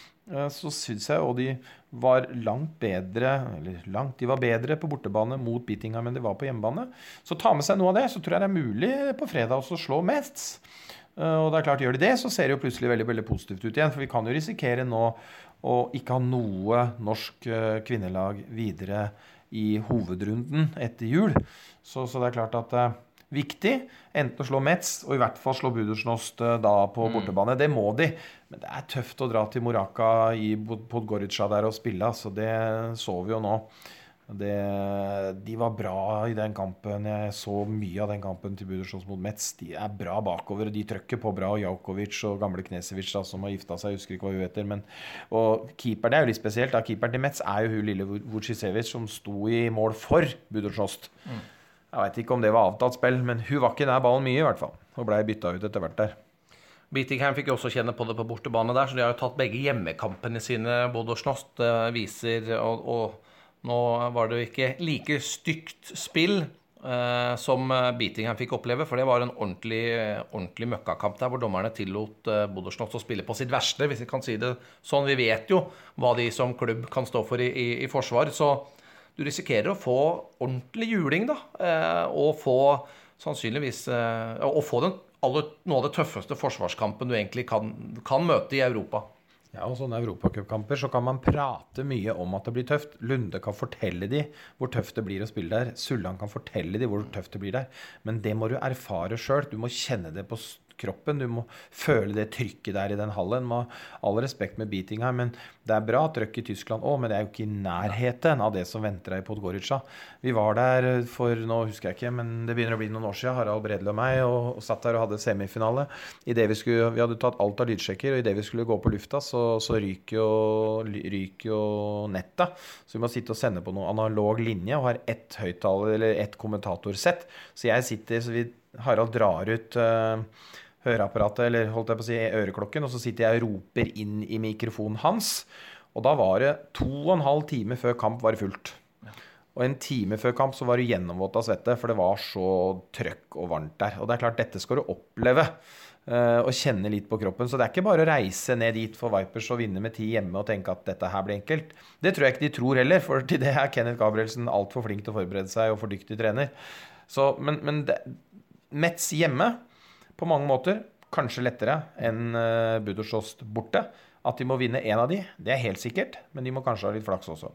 så synes jeg, og de var langt bedre, eller langt, de var bedre på bortebane mot Beatingham enn de var på hjemmebane. Så ta med seg noe av det, så tror jeg det er mulig på fredag også å slå Metz. Og det er klart, gjør de det, så ser det jo plutselig veldig, veldig positivt ut igjen, for vi kan jo risikere nå å ikke ha noe norsk kvinnelag videre i hovedrunden etter jul. Så, så det er klart at det er viktig, enten å slå Metz, og i hvert fall slå Budućnost da på bortebane. Det må de, men det er tøft å dra til Moraka i Podgorica der og spille, så det så vi jo nå. Det, de var bra i den kampen, jeg så mye av den kampen til Budućnost mot Metz. De er bra bakover, de trøkker på bra, Jaukovic og gamle Knesevic da, som har gifta seg, jeg husker ikke hva hun heter, men og keeper, det er jo litt spesielt, da. Keeperen til Metz er jo hun lille Vucicevic som sto i mål for Budućnost. Mm. Jeg vet ikke om det var avtalt spill, men hun var ikke nær ballen mye i hvert fall, og ble byttet ut etter hvert der. Beatingham fikk jo også kjenne på det på bortebane der, så de har jo tatt begge hjemmekampene sine. Budućnost viser, og, og nå var det jo ikke like stygt spill eh, som Beatingham fikk oppleve, for det var en ordentlig, ordentlig møkkakamp der, hvor dommerne tillot eh, Budućnost å spille på sitt verste, hvis vi kan si det sånn. Vi vet jo hva de som klubb kan stå for i, i, i forsvar, så du risikerer å få ordentlig juling da, eh, og få sannsynligvis, eh, og få den, alle, noe av det tøffeste forsvarskampen du egentlig kan, kan møte i Europa. Ja, og sånne Europacupkamper så kan man prate mye om at det blir tøft. Lunde kan fortelle de hvor tøft det blir å spille der. Sulland kan fortelle de hvor tøft det blir der. Men det må du erfare selv. Du må kjenne det på kroppen. Du må føle det trykket der i den hallen. Med all respekt med Beatingham, men det er bra trykk i Tyskland også, men det er jo ikke i nærheten av det som venter deg i Podgorica. Vi var der for, nå husker jeg ikke, men det begynner å bli noen år siden, Harald Bredle og meg, og, og satt der og hadde semifinale. I det vi, skulle, vi hadde tatt alt av lydsjekker, og i det vi skulle gå på lufta, så, så ryker jo, ryker jo netta. Så vi må sitte og sende på noen analog linje, og har ett høyttaler, eller ett kommentatorsett. Så jeg sitter, så vi, Harald drar ut Uh, høreapparatet, eller holdt jeg på å si øreklokken, og så sitter jeg og roper inn i mikrofonen hans, og da var det to og en halv time før kamp var fullt. Ja. Og en time før kamp så var du gjennomvått av svette, for det var så trøkk og varmt der. Og det er klart, dette skal du oppleve, uh, og kjenne litt på kroppen, så det er ikke bare å reise ned dit for Vipers og vinne med ti hjemme og tenke at dette her blir enkelt. Det tror jeg ikke de tror heller, for til det er Kenneth Gabrielsen alt for flink til å forberede seg og for dyktig trener. Så, men, men det, Metz hjemme, på mange måter, kanskje lettere enn uh, Budućnost borte. At de må vinne en av de, det er helt sikkert, men de må kanskje ha litt flaks også.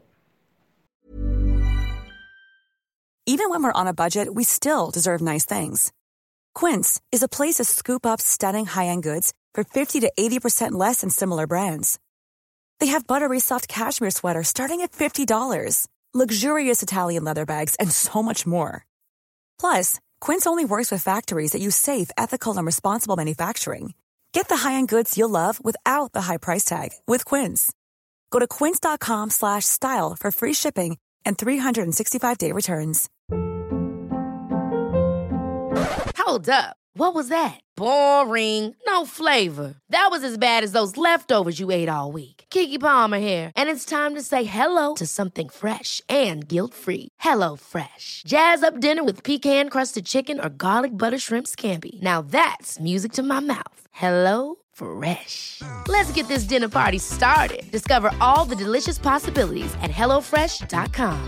Even when we're on a budget, we still deserve nice things. Quince is a place to scoop up stunning high-end goods for fifty to eighty percent less than similar brands. They have buttery soft cashmere sweaters starting at fifty dollars, luxurious Italian leather bags, and so much more. Plus, Quince only works with factories that use safe, ethical, and responsible manufacturing. Get the high-end goods you'll love without the high price tag with Quince. Go to quince.com slash style for free shipping and three sixty-five day returns. Hold up. What was that? Boring. No flavor. That was as bad as those leftovers you ate all week. Keke Palmer here, and it's time to say hello to something fresh and guilt-free. Hello Fresh. Jazz up dinner with pecan-crusted chicken or garlic butter shrimp scampi. Now that's music to my mouth. Hello Fresh. Let's get this dinner party started. Discover all the delicious possibilities at hello fresh dot com.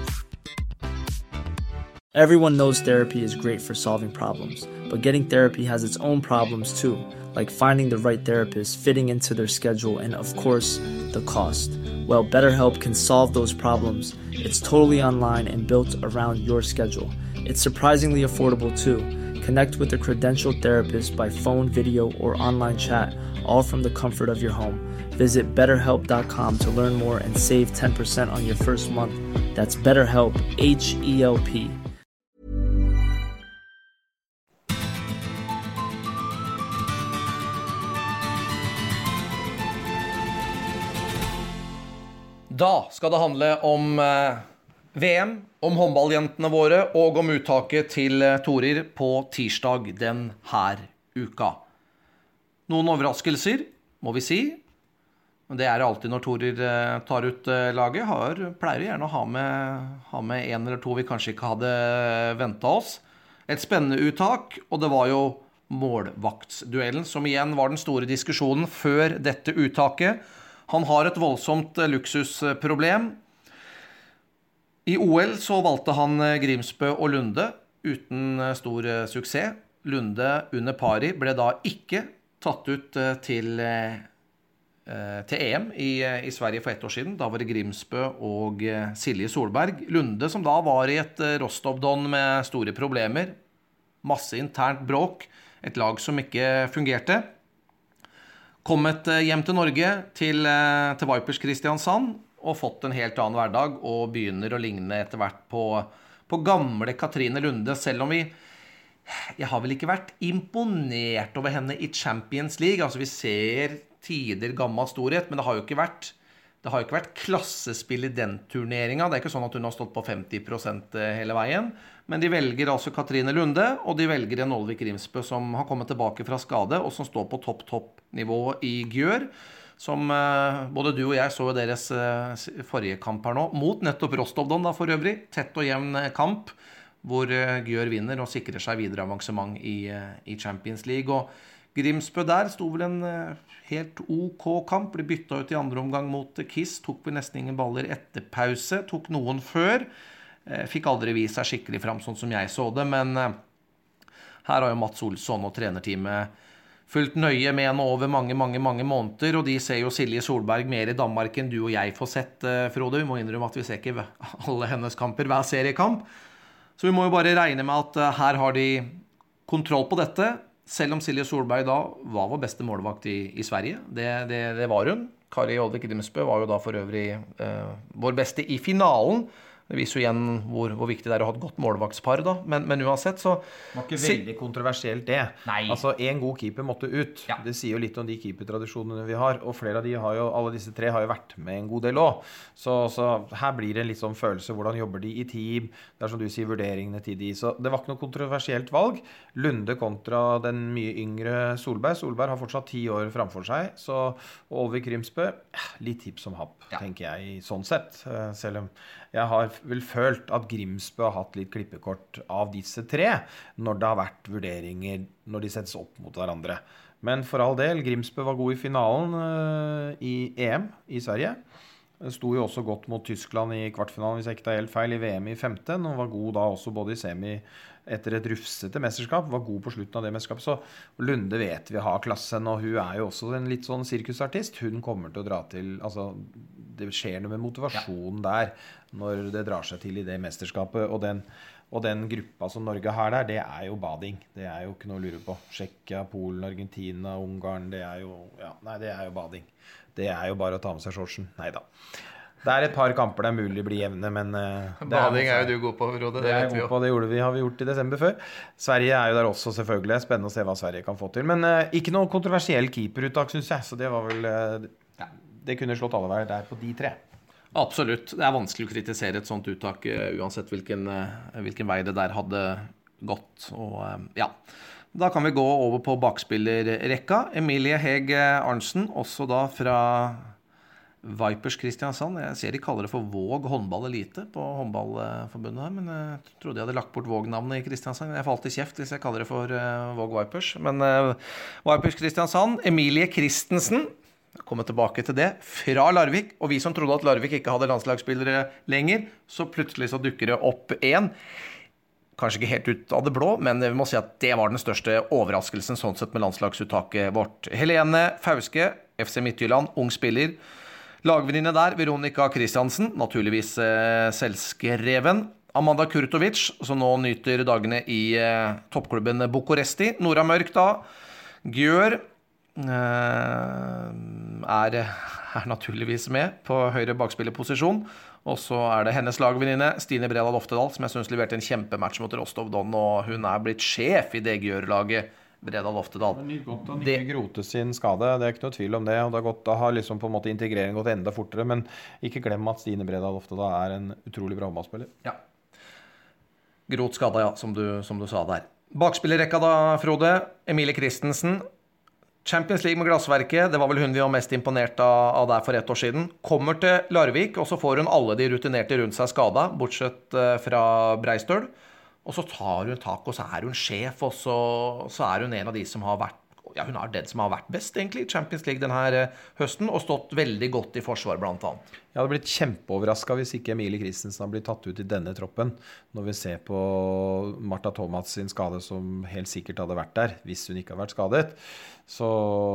Everyone knows therapy is great for solving problems, but getting therapy has its own problems too, like finding the right therapist, fitting into their schedule, and of course, the cost. Well, BetterHelp can solve those problems. It's totally online and built around your schedule. It's surprisingly affordable too. Connect with a credentialed therapist by phone, video, or online chat, all from the comfort of your home. Visit better help dot com to learn more and save ten percent on your first month. That's BetterHelp, H E L P. Da skal det handle om eh, V M, om håndballjentene våre og om uttaket til Torir på tirsdag den her uka. Noen overraskelser, må vi si. Det er det alltid når Torir tar ut laget. Har, pleier gjerne å ha med, ha med en eller to vi kanskje ikke hadde ventet oss. Et spennende uttak, og det var jo målvaktsduellen, som igjen var den store diskusjonen før dette uttaket. Han har et voldsomt luksusproblem. I O L så valgte han Grimsbø og Lunde, uten stor suksess. Lunde under pari ble da ikke tatt ut til til E M i, i Sverige for ett år siden. Da var det Grimsbø og Silje Solberg. Lunde som da var i et Rostov-Don med store problemer. Masse internt bråk. Et lag som ikke fungerte. Kommet hjem til Norge, til, til Vipers Kristiansand, og fått en helt annen hverdag, og begynner å ligne etter hvert på, på gamle Katrine Lunde, selv om vi jeg har vel ikke vært imponert over henne i Champions League. Altså vi ser tider gammel storhet, men det har jo ikke vært det har jo ikke vært klassespill i den turneringen. Det er ikke sånn at hun har stått på femti prosent hele veien, men de velger altså Katrine Lunde, og de velger en Olvik Grimsbø som har kommet tilbake fra skade, og som står på topp topp nivå i Gjør, som eh, både du og jeg så deres eh, forrige kamp her nå, mot nettopp Rostov-Don da for øvrig, tett og jevn kamp, hvor Gjør vinner og sikrer seg videre avansement i, i Champions League. Og Grimsbø der sto vel en helt OK kamp, ble byttet ut i andre omgang mot Kiss, tok vel nesten ingen baller etter pause, tok noen før, fikk aldri vist seg skikkelig frem sånn som jeg så det, men her har jo Mats Olsson og trenerteamet fulgt nøye med henne over mange, mange, mange måneder, og de ser jo Silje Solberg mer i Danmark enn du og jeg får sett, Frode. Vi må innrømme at vi ser ikke alle hennes kamper, hver seriekamp. Så vi må jo bare regne med at her har de kontroll på dette, selv om Silje Solberg da var vår beste målvakt i, i Sverige. Det, det, det var hun. Kari Olvik Grimsbø var jo da for øvrig eh, vår beste i finalen. Det viser jo igjen hvor, hvor viktig det er å ha et godt målvaktspar da, men, men uansett så... Det var ikke veldig kontroversielt det. Nei. Altså, en god keeper måtte ut. Ja. Det sier jo litt om de keepertradisjonene vi har, og flere av de har jo, alle disse tre har jo vært med en god del også. Så, så her blir det en litt sånn følelse, hvordan jobber de i team, det er som du sier, vurderingene til de. Så det var ikke noe kontroversielt valg. Lunde kontra den mye yngre Solberg. Solberg har fortsatt ti år framfor seg, så Olvik Grimsbø, litt tips om happ, ja. Tenker jeg, sånn sett. Selv om jeg har vel følt at Grimsbø har hatt litt klippekort av disse tre, når det har vært vurderinger, når de settes opp mot hverandre. Men for all del, Grimsbø var god i finalen uh, i E M i Sverige. Sto jo også godt mot Tyskland i kvartfinalen, hvis jeg ikke tar helt feil, i V M i femten, og var god da også både i semi etter et rufsete mesterskap, var god på slutten av det mesterskapet. Så Lunde vet vi har klassen, og hun er jo også en litt sånn sirkusartist. Hun kommer til å dra til, altså det skjer noe med motivasjonen ja. Der, når det drar seg til i det mesterskapet, og den, og den gruppa som Norge har der, det er jo bading. Det er jo ikke noe å lure på. Tsjekkia, Polen, Argentina, Ungarn, det er jo, ja, nei, det er jo bading. Det er jo bare å ta med seg shortsen. Neida. Det er et par kamper det er mulig å bli jevne, men... Uh, bading er, er jo du god på, Frode. Det, det vet vi jo. På, det gjorde vi, har vi gjort i desember før. Sverige er jo der også selvfølgelig. Spennende å se hva Sverige kan få til. Men uh, ikke noe kontroversiell keeperuttak, synes jeg. Så det var vel... Uh, ja, det kunne slått alle veier der på de tre. Absolutt. Det er vanskelig å kritisere et sånt uttak, uh, uansett hvilken, uh, hvilken vei det der hadde gått. Og uh, ja... Da kan vi gå over på bakspillerrekka. Emilie Heg Arnsen, også da fra Vipers Kristiansand. Jeg ser de kaller det for Våg håndball elite på håndballforbundet her, men jeg trodde jeg hadde lagt bort Våg-navnet i Kristiansand. Jeg får alltid kjeft hvis jeg kaller det for uh, Våg Vipers. Men uh, Vipers Kristiansand, Emilie Kristensen, jeg kommer tilbake til det, fra Larvik. Og vi som trodde at Larvik ikke hadde landslagsspillere lenger, så plutselig så dukker det opp en. Kanskje ikke helt ut av det blå, men vi må si at det var den største overraskelsen sånn sett med landslagsuttaket vårt. Helene Fauske, F C Midtjylland, ung spiller. Lagvenninne der, Veronica Kristiansen, naturligvis eh, selvskreven. Amanda Kurtovic, som nå nyter dagene i eh, toppklubben Bucuresti. Nora Mørk da, Gjør, eh, er, er naturligvis med på høyre bakspillerposisjon. Og så er det hennes lagvenninne, Stine Bredal Oftedal, som jeg synes leverte en kjempematch mot Rostov-Don, og hun er blitt sjef i det Gjør-laget Bredal Oftedal. Det er godt å ikke grote sin skade, det er ikke noe tvil om det, og det er godt, da har liksom på en måte integreringen gått enda fortere, men ikke glem at Stine Bredal Oftedal er en utrolig bra håndballspiller. Ja. Grot skada, ja, som du, som du sa der. Bakspillerrekka da, Frode. Emilie Christensen. Champions League med glassverket, det var vel hun vi var mest imponert av, av der for ett år siden. Kommer til Larvik, og så får hun alle de rutinerte rundt seg skada, bortsett fra Breistøl. Og så tar hun tak, og så er hun sjef, og så, så er hun en av de som har vært, ja, hun er den som har vært best egentlig i Champions League denne høsten, og stått veldig godt i forsvar blant annet. Jeg hadde blitt kjempeoverrasket hvis ikke Emilie Christensen har blitt tatt ut i denne troppen, når vi ser på Martha Thomas sin skade som helt sikkert hadde vært der, hvis hun ikke har vært skadet. Så,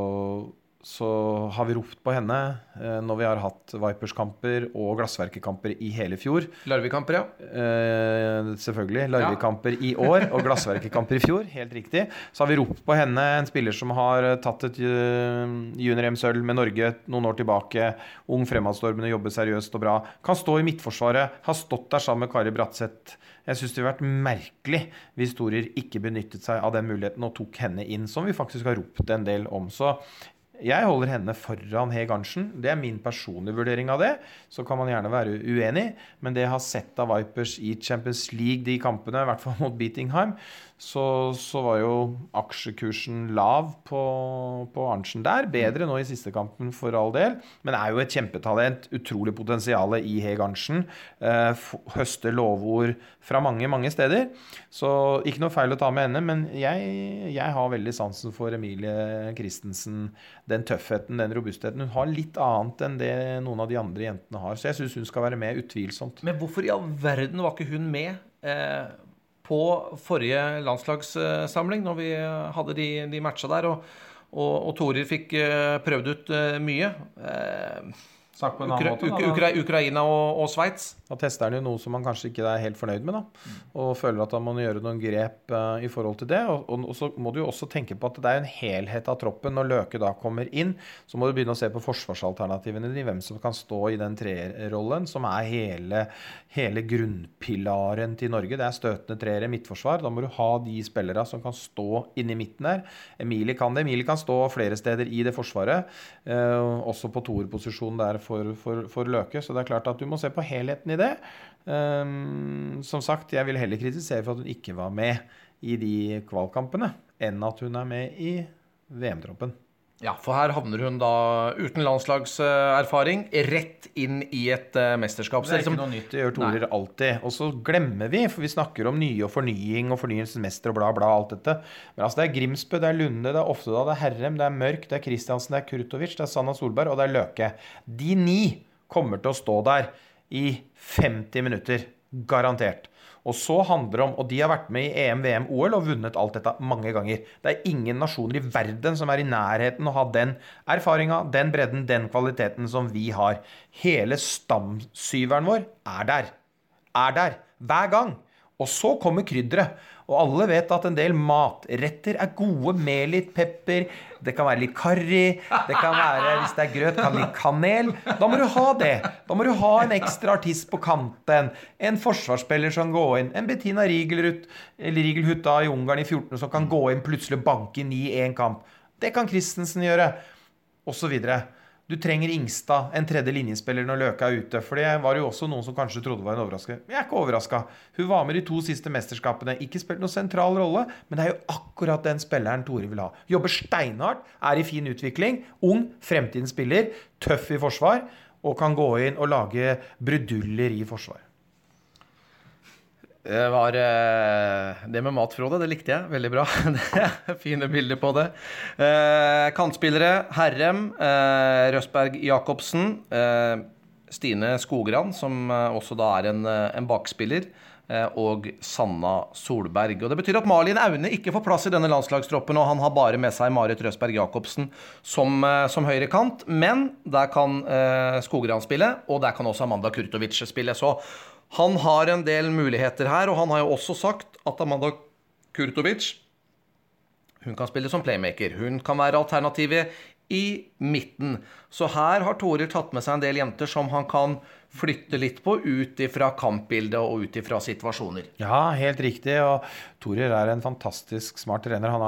så har vi ropt på henne eh, når vi har hatt Vipers-kamper og glassverkekamper i hele fjor. Larvik-kamper, ja. Eh, selvfølgelig, Larvik-kamper ja. I år og glassverkekamper i fjor, helt riktig. Så har vi ropt på henne, en spiller som har tatt et uh, junior-M-sølv med Norge noen år tilbake, ung fremadstormende, jobber seriøst og bra, kan stå i midtforsvaret, har stått der sammen med Kari Bratseth. Jeg synes det har vært merkelig hvis Torir ikke benyttet seg av den muligheten og tok henne inn, som vi faktisk har ropt en del om. Så jeg holder henne foran Hege Arntzen. Det er min personlige vurdering av det. Så kan man gjerne være uenig, men det jeg har sett av Vipers i Champions League, de kampene, i hvert fall mot Beatingham, så, så var jo aksjekursen lav på, på Arntzen der. Bedre nå i siste kampen for all del, men er jo et kjempetalent, utrolig potensiale i Hege Arntzen. Eh, høster lovord fra mange, mange steder. Så ikke noe feil å ta med henne, men jeg, jeg har veldig sansen for Emilie Christensen. Den tøffheten, den robustheten. Hun har litt annet enn det noen av de andre jentene har, så jeg synes hun skal være med utvilsomt. Men hvorfor i all verden var ikke hun med eh, på forrige landslagssamling, når vi hadde de, de matcha der, og, og, og Torir fikk uh, prøvd ut uh, mye. Uh, Sagt på en annen Ukra- måte, da, Ukra- Ukraina og, og Sveits. Da tester han jo noe som man kanskje ikke er helt fornøyd med, da. Og føler at han må gjøre noen grep uh, i forhold til det. Og, og, og så må du jo også tenke på at det er en helhet av troppen. Når Løke da kommer inn, så må du begynne å se på forsvarsalternativene, hvem som kan stå i den tre-rollen, som er hele, hele grunnpilaren til Norge. Det er støtende treere, midtforsvar. Da må du ha de spillere som kan stå inne i midten der. Emilie kan det. Emilie kan stå flere steder i det forsvaret, uh, også på toerposisjonen der for, for, for Løke. Så det er klart at du må se på helheten i det. Um, som sagt, jeg vil heller kritisere for at hun ikke var med i de kvalkampene, enn at hun er med i V M-troppen. Ja, for her havner hun da uten landslagserfaring rett inn i et uh, mesterskap. Det er ikke noe nytt, det gjør Torir alltid. Og så glemmer vi, for vi snakker om nye og fornying og fornyelsesmester og bla bla, alt dette. Men altså det er Grimsbø, det er Lunde, det er Oftedal, det er Herrem, det er Mørk, det er Kristiansen, det er Kurtovic, det er Sanna Solberg og det er Løke. De ni kommer til å stå der i femti minutter, garantert. Og så handler det om, og de har vært med i E M, V M, O L og vunnet alt dette mange ganger. Det er ingen nasjoner i verden som er i nærheten å ha den erfaringen, den bredden, den kvaliteten som vi har. Hele stamsyveren vår er der. Er der. Hver gang. Og så kommer krydderet. Og alle vet at en del matretter er gode med litt pepper, det kan være litt karri, det kan være, hvis det er grøt, kan litt kanel. Da må du ha det. Da må du ha en ekstra artist på kanten, en forsvarsspiller som går inn, en Bettina Rigelhut, eller Rigelhut da i Ungarn i fjorten, som kan gå inn plutselig banke inn i en kamp. Det kan Christensen gjøre, og så videre. Du trenger Ingstad, en tredje linjespiller når Løke er ute, for det var jo også noen som kanskje trodde var en overraskelse. Jeg er ikke overrasket. Hun var med i de to siste mesterskapene, ikke spilt noen sentral rolle, men det er jo akkurat den spilleren Torir vil ha. Jobber steinhardt, er i fin utvikling, ung, fremtidens spiller, tøff i forsvar, og kan gå inn og lage bruduller i forsvar. Det var det med matfråde, det likte jeg veldig bra. Det er fine bilder på det. Kantspillere, Herrem, Røsberg Jakobsen, Stine Skogran, som også da er en, en bakspiller, og Sanna Solberg. Og det betyr at Malin Aune ikke får plass i denne landslagstroppen, og han har bare med seg Marit Røsberg Jakobsen som, som høyre kant, men der kan Skogran spille, og der kan også Amanda Kurtovic spille, så han har en del muligheter her, og han har jo også sagt at Amanda Kurtovic, hun kan spille som playmaker. Hun kan være alternativet i midten. Så her har Torir tatt med seg en del jenter som han kan flytte litt på ut ifra kampbildet og ut ifra situasjoner. Ja, helt riktig, og Torir er en fantastisk smart trener. Han har et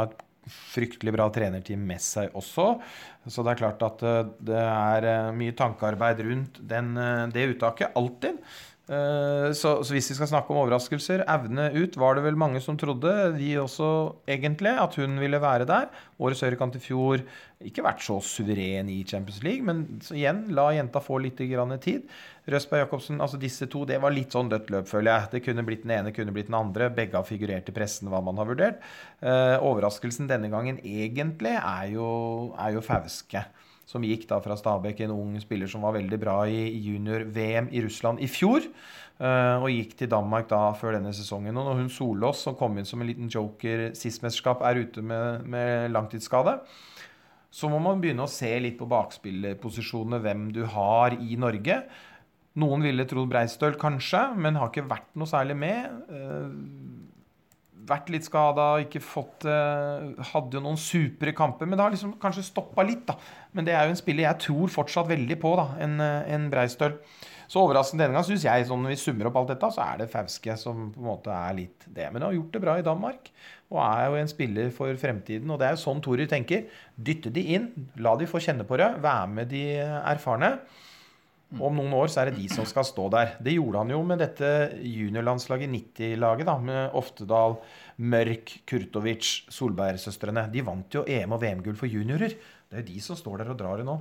fryktelig bra trenerteam med seg også. Så det er klart at det er mye tankearbeid rundt den, det uttaket, alltid. Så, så hvis vi skal snakke om overraskelser, evne ut, var det vel mange som trodde, vi også egentlig, at hun ville være der. Årets høyrekant i fjor, ikke vært så suveren i Champions League, men igjen, la jenta få litt grann tid. Røsberg Jacobsen, altså disse to, det var litt sånn dødt løp, føler jeg. Det kunne blitt den ene, kunne blitt den andre. Begge har figurert i pressen hva man har vurdert. Eh, overraskelsen denne gangen egentlig er jo, er jo Fauske, som gikk da fra Stabæk, en ung spiller som var veldig bra i junior-V M i Russland i fjor, og gikk til Danmark da før denne sesongen. Og når hun Solås, som kom inn som en liten joker sist mesterskap, er ute med, med langtidsskade, så må man begynne å se litt på bakspillerposisjonene, hvem du har i Norge. Noen ville trodd Breistøl kanskje, men har ikke vært noe særlig med. Vært litt skadet, ikke fått, hadde jo noen supre kamper, men det har liksom kanskje stoppet litt da. Men det er jo en spiller jeg tror fortsatt veldig på da, en, en Breistøl. Så overraskende denne gang synes jeg, sånn når vi summer opp alt dette, så er det Fauske som på en måte er litt det. Men har gjort det bra i Danmark, og er jo en spiller for fremtiden, og det er jo sånn Torer tenker. Dytte de inn, la de få kjenne på det, være med de erfarne. Og om noen år så er det de som skal stå der. Det gjorde han jo med dette juniorlandslaget nitti-laget da, med Oftedal, Mørk, Kurtovic, Solberg-søstrene. De vant jo E M og V M-gull for juniorer. Det er de som står der og drar det nå.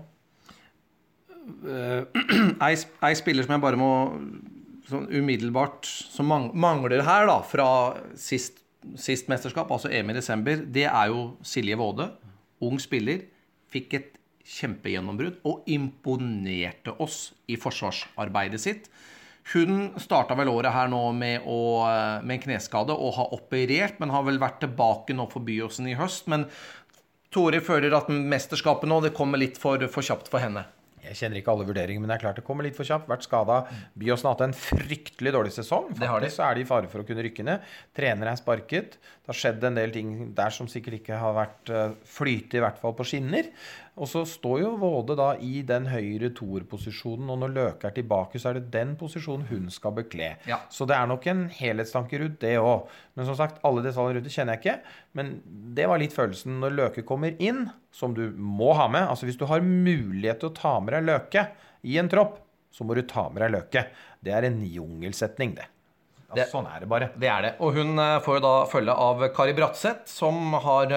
Ei, ei spiller som jeg bare må sånn umiddelbart, som mangler her da, fra sist, sist mesterskap, altså E M i desember, det er jo Silje Våde, ung spiller, fikk et kjempegjennombrudd og imponerte oss i forsvarsarbeidet sitt. Hun startet vel året her nå med, å, med en kneskade og har operert, men har vel vært tilbake nå for Byåsen i høst. Men Torer føler at mesterskapet nå, det kommer litt for, for kjapt for henne. Jeg kjenner ikke alle vurderinger, men det er klart det kommer litt for kjapt. Vært skadet. Byåsen har hatt en fryktelig dårlig sesong. Faktisk det har de. Så er de i fare for å kunne rykke ned. Trener er sparket. Det har skjedd en del ting der som sikkert ikke har vært flyte, i hvert fall på skinner. Og så står jo Våde da i den høyre toerposisjonen, og når Løke er tilbake, så er det den posisjonen hun skal bekle. Ja. Så det er nok en helhetstanke rundt det også. Men som sagt, alle detaljer rundt det kjenner jeg ikke. Men det var litt følelsen når Løke kommer inn, som du må ha med. Altså hvis du har mulighet til å ta med deg Løke i en tropp, så må du ta med deg Løke. Det er en jungelsetning, det. Altså, det sånn er det bare. Det er det. Og hun får jo da følge av Kari Bratseth, som har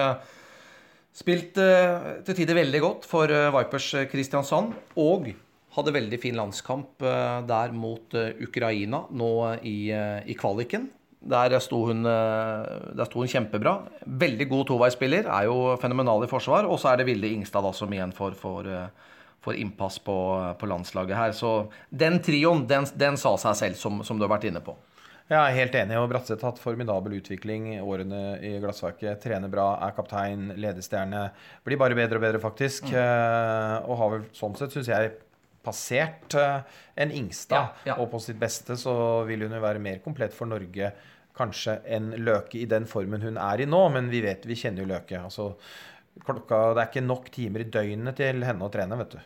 spilt uh, til tider veldig godt for uh, Vipers Kristiansand, og hadde veldig fin landskamp uh, der mot uh, Ukraina nå uh, i, uh, i kvaliken. Der sto, hun, uh, der sto hun kjempebra. Veldig god toveispiller, er jo fenomenal i forsvar, og så er det Vilde Ingstad da, som igjen får, får, uh, får innpass på, på landslaget her. Så den trioen, den, den sa seg selv, som, som du har vært inne på. Jeg er helt enig, og Bratseth har hatt formidabel utvikling i årene i Glassverket. Trener bra, er kaptein, ledestjerne. Blir bare bedre og bedre faktisk. Mm. Og har vel sånn sett, synes jeg, passert en Ingstad. Ja, ja. Og på sitt beste så vil hun jo være mer komplett for Norge kanskje enn Løke i den formen hun er i nå. Men vi vet, vi kjenner jo Løke. Altså, klokka, det er ikke nok timer i døgnet til henne å trene, vet du.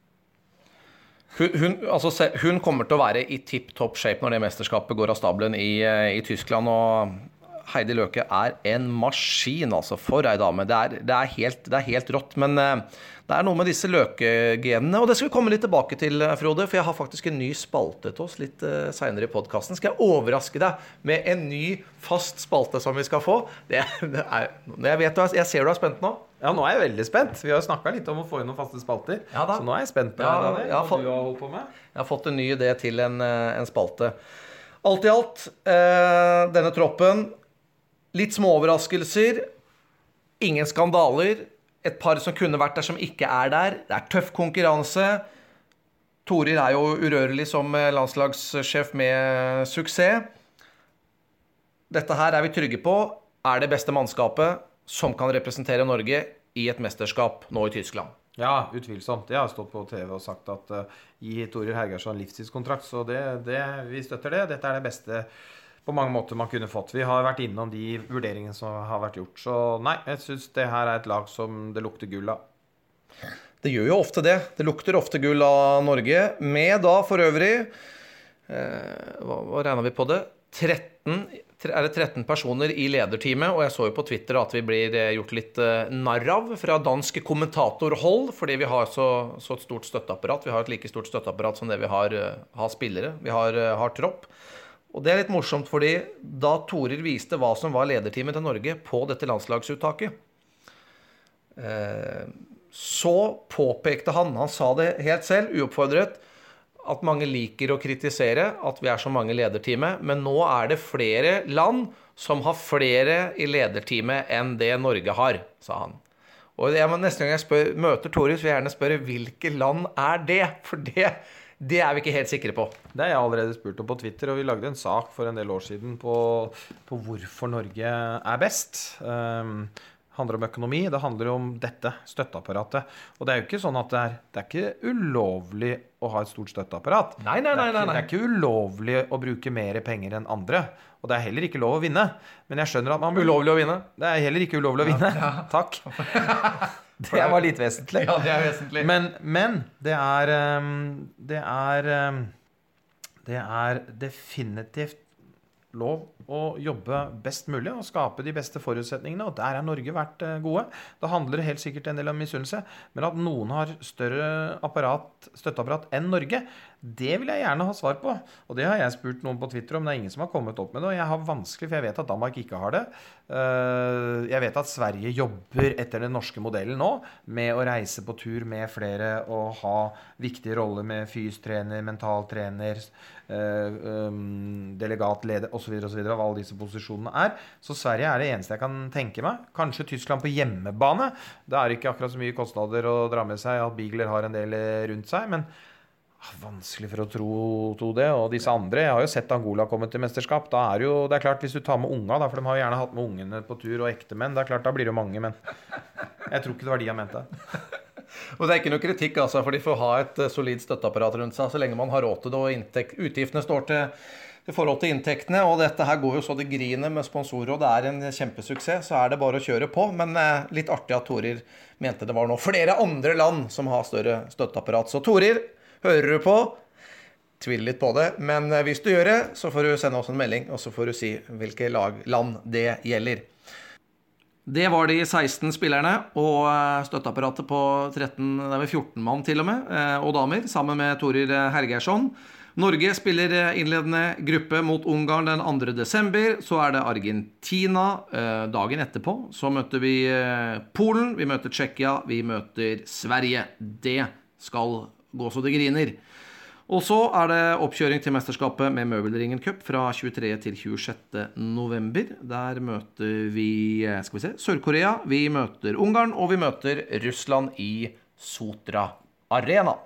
Hun, hun, altså, hun kommer til å være i tipp-topp shape når det mesterskapet går av stabelen i, i Tyskland, og Heidi Løke er en maskin, altså, for ei dame. Det er, det er, helt, det er helt rått, men uh, det er noe med disse løkegenene, og det skal vi komme litt tilbake til, Frode, for jeg har faktisk en ny spalte til oss litt uh, senere i podcasten. Skal jeg overraske deg med en ny fast spalte som vi skal få? Det, det er, jeg, vet, jeg ser du er spent nå. Ja, nå er jeg veldig spent. Vi har snakket litt om å få inn noen faste spalter. Ja, så nå er jeg spent på ja, det, hva fått, du har holdt på med. Jeg har fått en ny idé til en, en spalte. Alt i alt, eh, denne troppen, litt små overraskelser, ingen skandaler, et par som kunne vært der som ikke er der. Det er tøff konkurranse. Torer er jo urørlig som landslagssjef med suksess. Dette her er vi trygge på, er det beste mannskapet som kan representere Norge i et mesterskap nå i Tyskland. Ja, utvilsomt. Jeg har stått på T V og sagt at uh, gi Torer Hergersson livstidskontrakt, så det, det, vi støtter det. Dette er det beste på mange måter man kunne fått. Vi har vært innom de vurderingene som har vært gjort, så nei, jeg synes det her er et lag som det lukter gull av. Det gjør jo ofte det. Det lukter ofte gull av Norge, med da for øvrig, eh, hva, hva regner vi på det? tretten er det tretten personer i lederteamet, og jeg så jo på Twitter at vi blir gjort litt narr av fra dansk kommentatorhold, fordi vi har så, så et stort støtteapparat. Vi har et like stort støtteapparat som det vi har, har spillere. Vi har, har tropp. Og det er litt morsomt, fordi da Torir viste hva som var lederteamet til Norge på dette landslagsuttaket, eh, så påpekte han, han sa det helt selv, uoppfordret, at mange liker å kritisere at vi er så mange i lederteamet, men nå er det flere land som har flere i lederteamet enn det Norge har, sa han. Og jeg, neste gang jeg spør, møter Torir, så vil jeg gjerne spørre, hvilke land er det? For det, det er vi ikke helt sikre på. Det har jeg allerede spurt om på Twitter, og vi lagde en sak for en del år siden på, på hvorfor Norge er best. Um, handler om økonomi, det handler om dette støtteapparatet. Og det er jo ikke sånn at det er, det er ikke ulovlig å ha et stort støtteapparat. Nei, nei, nei, nei, nei. Det er ikke ulovlig å bruke mer penger enn andre. Og det er heller ikke lov å vinne. Men jeg skjønner at man... Ulovlig å vinne? Det er heller ikke ulovlig å vinne. Ja, ja. Takk. Det var litt vesentlig. Ja, det er vesentlig. Men, men det er... Det er... Det er definitivt lov å jobbe best mulig og skape de beste forutsetningene, og der har Norge vært gode. Det handler helt sikkert en del om misunnelse, men at noen har større apparat, støtteapparat enn Norge, det vil jeg gjerne ha svar på. Og det har jeg spurt noen på Twitter om, det er ingen som har kommet opp med det, og jeg har vanskelig, for jeg vet at Danmark ikke har det. Jeg vet at Sverige jobber etter den norske modellen nå, med å reise på tur med flere og ha viktige roller med fystrener, mentaltrener, delegatleder og så videre og så videre av alle disse posisjonene er. Så Sverige er det eneste jeg kan tenke meg. Kanskje Tyskland på hjemmebane. Det er ikke akkurat så mye kostnader å dra med seg at Bigler har en del rundt seg, men vanskelig for å tro, tro det. Og disse andre, jeg har jo sett Angola komme til mesterskap. Da er jo, det er klart hvis du tar med unga, da, for de har jo gjerne hatt med ungene på tur og ekte menn, det er klart da blir det mange, men jeg tror ikke det var de jeg mente. Og det er ikke noe kritikk, altså, for de får ha et solid støtteapparat rundt seg, så lenge man har råd til det, og inntekt, utgiftene står til, i forhold til inntektene, og dette her går jo så det griner med sponsorer, og det er en kjempesuksess, så er det bare å kjøre på, men eh, litt artig at Torir mente det var nå flere andre land som har større støtteapparat. Så Torir, hører du på? Tviler litt på det, men hvis du gjør det, så får du sende oss en melding, og så får du si hvilke lag, land det gjelder. Det var de seksten spillerne, og støtteapparatet på tretten, det er vel fjorten mann til og med, og damer, sammen med Torir Hergeirsson. Norge spiller innledende gruppe mot Ungarn den andre desember, så er det Argentina dagen etterpå, så møter vi Polen, vi møter Tsjekkia, vi møter Sverige. Det skal gå så det griner. Og så er det oppkjøring til mesterskapet med Møbelringen Cup fra tjuetre til tjuesjette november. Der møter vi, skal vi se, Sør-Korea, vi møter Ungarn, og vi møter Russland i Sotra Arena.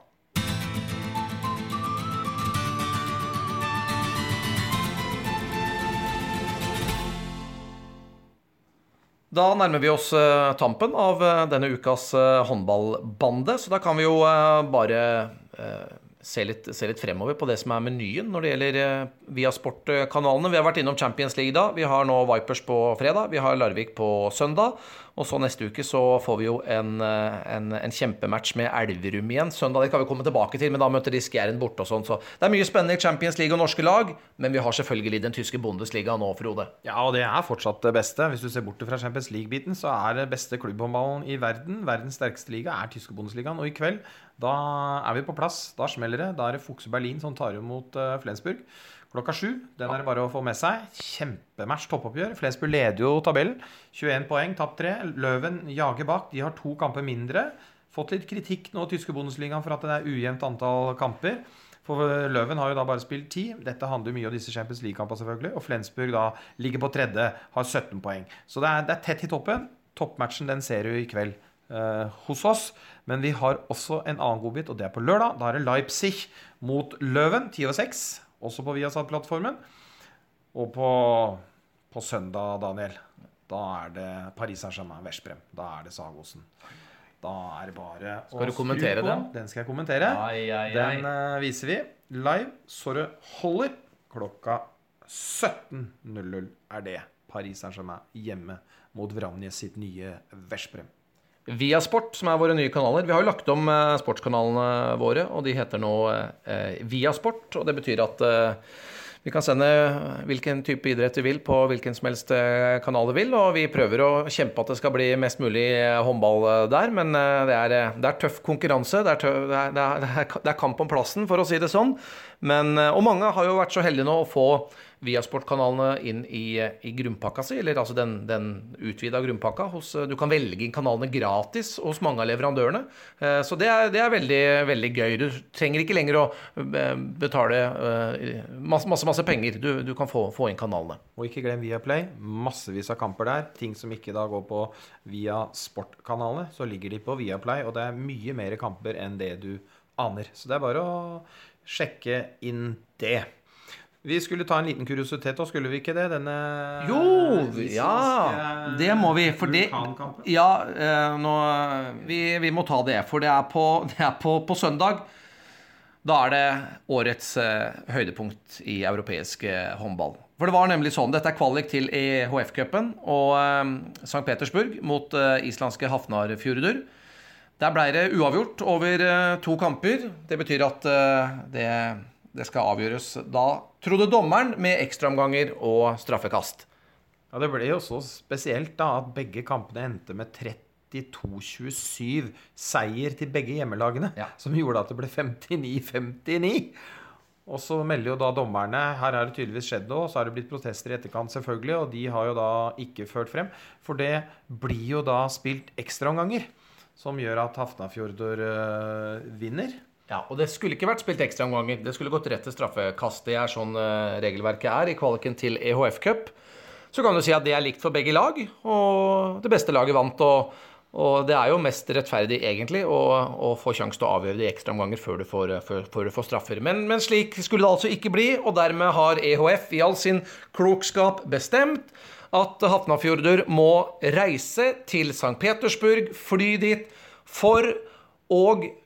Da nærmer vi oss uh, tampen av uh, denne ukas uh, håndballbande, så da kan vi jo uh, bare uh, se, litt, se litt fremover på det som er menyen når det gjelder uh, Viasport-kanalene. Vi har vært innom Champions League da, vi har nå Vipers på fredag, vi har Larvik på søndag, og så neste uke så får vi jo en, en, en kjempematch med Elverum igjen. Søndag det kan vi komme tilbake til, men da møter de Skjæren borte og sånn. Så det er mye spennende i Champions League og norske lag, men vi har selvfølgelig den tyske Bundesliga nå, Frode. Ja, og det er fortsatt det beste. Hvis du ser bort fra Champions League-biten, så er det beste klubbhåndballen i verden. Verdens sterkeste liga er tyske Bundesligaen, og i kveld, da er vi på plass. Da smeller det. Da er det Fuchs Berlin som tar imot uh, Flensburg. Klokka sju, den er det bare å få med seg. Kjempematch, toppoppgjør. Flensburg leder jo tabellen. tjueen poeng, tapt tre. Løven jager bak. De har to kamper mindre. Fått litt kritikk nå, tyske Bundesligaen, for at det er ujevnt antall kamper. For Løven har jo da bare spilt ti. Dette handler jo mye om disse Champions League-kampene selvfølgelig. Og Flensburg da ligger på tredje, har sytten poeng. Så det er, det er tett i toppen. Toppmatchen den ser du i kveld uh, hos oss. Men vi har også en annen godbit, og det er på lørdag. Da er det Leipzig mot Løven, ti og seks. Også på Viasat-plattformen. Og på, på søndag, Daniel, da er det Paris Saint-Germain, Veszprem. Da er det Sagosen. Da er det bare skal du kommentere den? Den skal jeg kommentere. Ai, ai, ai. Den uh, viser vi live, så det holder. Klokka sytten null null er det Paris Saint-Germain hjemme mot Vranjes sitt nye Veszprem. Viasport, som er våre nye kanaler. Vi har jo lagt om eh, sportskanalene våre, og de heter nå eh, Viasport, og det betyr at eh, Vi kan sende hvilken type idrett du vil på hvilken som helst kanal du vil, og vi prøver å kjempe at det skal bli mest mulig håndball der, men det er, det er tøff konkurranse, det er, tøff, det, er, det, er, det er kamp om plassen, for å si det sånn. Men, og mange har jo vært så heldige nå å få Viasport-kanalene inn i, i grunnpakka si, eller altså den, den utvidede grunnpakka. Hos, du kan velge inn kanalene gratis hos mange av leverandørene, så det er, det er veldig, veldig gøy. Du trenger ikke lenger å betale masse, masse, masse penger. Du, du kan få, få inn kanalene. Og ikke glem Viaplay, massevis av kamper der. Ting som ikke da går på Viasport-kanalene, så ligger de på Viaplay, og det er mye mer kamper enn det du aner. Så det er bare å sjekke inn det. Vi skulle ta en liten kuriositet, og skulle vi ikke det? Denne jo, ja, det må vi, for det, ja, nå, vi, vi må ta det, for det er på, det er på, på søndag. Da er det årets eh, høydepunkt i europeisk eh, håndball. For det var nemlig sånn, dette er kvalik til E H F-cupen og eh, Sankt Petersburg mot eh, islandske Hafnarfjordur. Der ble det uavgjort over eh, to kamper. Det betyr at eh, det, det skal avgjøres da, trodde dommeren, med ekstraomganger og straffekast. Ja, det ble jo så spesielt da, at begge kampene endte med trettito tjuesju seier til begge hjemmelagene, ja. Som gjorde at det ble femtini femtini. Og så melder jo da dommerne, her er det tydeligvis skjedd noe, så har det blitt protester i etterkant selvfølgelig, og de har jo da ikke ført frem, for det blir jo da spilt ekstraomganger, som gjør at Hafnarfjordur øh, vinner. Ja, og det skulle ikke vært spilt ekstraomganger. Det skulle gått rett til straffekast. Det er sånn uh, regelverket er i kvaliken til E H F-cup. Så kan du si at det er likt for begge lag, og det beste laget vant, og, og det er jo mest rettferdig egentlig å, å få sjanse til å avgjøre de ekstraomganger før du får, før, før du får straffer. Men, men slik skulle det altså ikke bli, og dermed har E H F i all sin klokskap bestemt at Hafnarfjordur må reise til Sankt Petersburg, fly dit, for å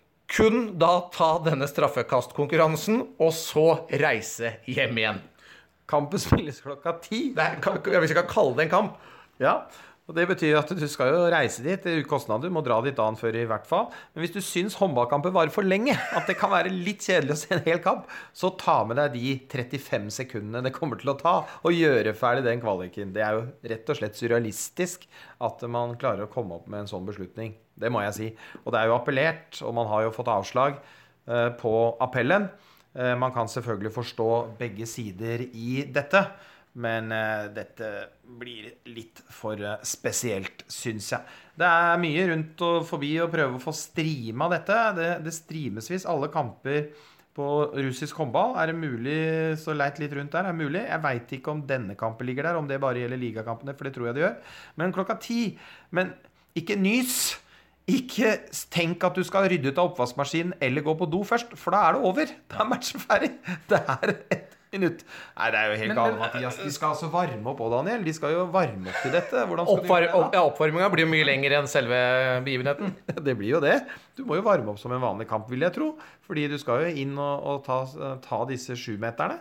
kun da ta denne straffekastkonkurransen, og så reise hjem igjen. Kampen spilles klokka ti. Det er, hvis jeg kan kalle det en kamp. Ja, og det betyr at du skal jo reise dit. Det er kostnader, du må dra dit dagen før i hvert fall. Men hvis du syns håndballkampen varer for lenge, at det kan være litt kjedelig å se en hel kamp, så ta med deg de trettifem sekundene det kommer til å ta, og gjøre ferdig den kvaliken. Det er jo rett og slett surrealistisk at man klarer å komme opp med en sånn beslutning. Det må jeg si. Og det er jo appellert, og man har jo fått avslag eh, på appellen. Eh, man kan selvfølgelig forstå begge sider i dette, men eh, dette blir litt for eh, spesielt, synes jeg. Det er mye rundt og forbi å prøve å få streama dette. Det, det streamesvis alle kamper på russisk håndball. Er det mulig, så leit litt rundt der, er det mulig? Jeg vet ikke om denne kampen ligger der, om det bare gjelder ligakampene, for det tror jeg det gjør. Men klokka ti, men ikke nys. Ikke tenk at du skal rydde ut av oppvaskmaskinen eller gå på do først, for da er det over. Da er matchen ferdig. Det er et minutt. Nei, det er jo helt galt, Mathias. De skal altså varme opp også, Daniel. De skal jo varme opp til dette. Hvordan skal Oppvar du gjøre det, ja, oppvarminga blir jo mye lenger enn selve begivenheten. Det blir jo det. Du må jo varme opp som en vanlig kamp, vil jeg tro. Fordi du skal jo inn og, og ta, ta disse sjumeterne.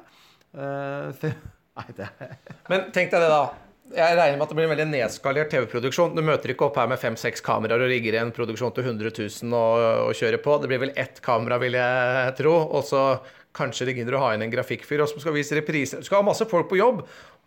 Uh, nei, det er... Men tenk deg det da. Jeg regner med at det blir en veldig nedskalert T V-produksjon. Du møter ikke opp her med fem-seks kameraer og rigger en produksjon til hundre tusen og, og kjører på. Det blir vel ett kamera, vil jeg tro. Og så kanskje de gidder å ha inn en grafikkfyr som skal vise repriser. Du skal ha masse folk på jobb.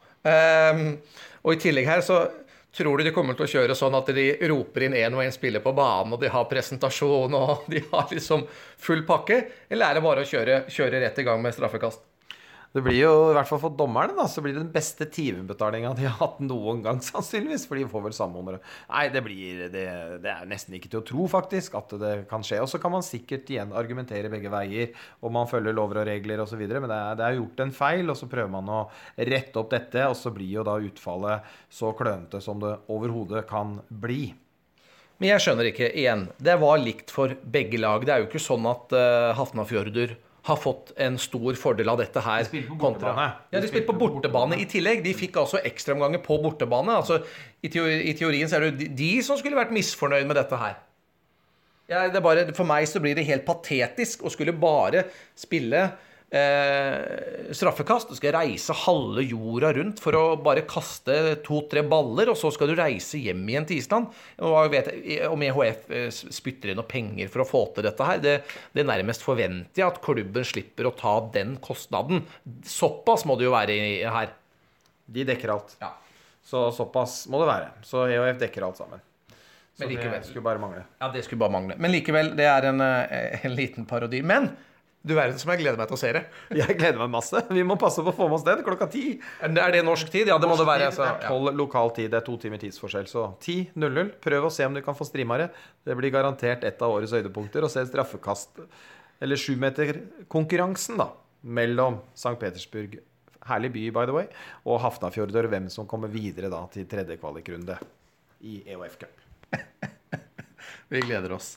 Um, og i tillegg her så tror du de kommer til å kjøre sånn at de roper inn en og en spiller på banen, og de har presentasjon, og de har liksom full pakke. Eller er det bare å kjøre, kjøre rett i gang med straffekast? Det blir jo, i hvert fall for dommerne da, så blir det den beste timebetalinga de har hatt noen gang, sannsynligvis, for de får vel samordnere. Nei, det blir, det, det er nesten ikke til å tro faktisk at det kan skje. Og så kan man sikkert igjen argumentere begge veier, og man følger lover og regler og så videre, men det er, det er gjort en feil, og så prøver man å rette opp dette, og så blir jo da utfallet så klønete som det overhodet kan bli. Men jeg skjønner ikke, igjen, det var likt for begge lag. Det er jo ikke sånn at uh, Hafnarfjordur har fått en stor fordel av dette her. De spilte på bortebane. Ja, de spilte på bortebane i tillegg. De fikk altså ekstraomganger på bortebane. Altså, i, teori, i teorien så er det de som skulle vært misfornøyd med dette her. Ja, det er bare, for meg så blir det helt patetisk å skulle bare spille eh, straffekast. Du skal reise halve jorda rundt for å bare kaste to-tre baller, og så skal du reise hjem igjen til Island. Og jeg vet, om E H F spytter inn noe penger for å få til dette her, det, det nærmest forventer jeg at klubben slipper å ta den kostnaden. Såpass må det jo være i, her. De dekker alt. Ja. Så såpass må det være. Så E H F dekker alt sammen. Så Men likevel, det skulle bare mangle. Ja, det skulle bare mangle. Men likevel, det er en, en liten parodi. Men du verden som jeg gleder meg til å se det. Jeg gleder meg masse. Vi må passe på å få med oss den klokka ti. Er det norsk tid? Ja, det må det være. Det er tolv lokal tid, det er to timer tidsforskjell. Så ti null null. Prøv å se om du kan få streama det. Det blir garantert et av årets høydepunkter å se straffekast, eller sju meter konkurransen da, mellom Sankt Petersburg, herlig by by the way, og Hafnarfjordur, hvem som kommer videre da til tredje kvalikrunde i E H F Cup. Vi gleder oss.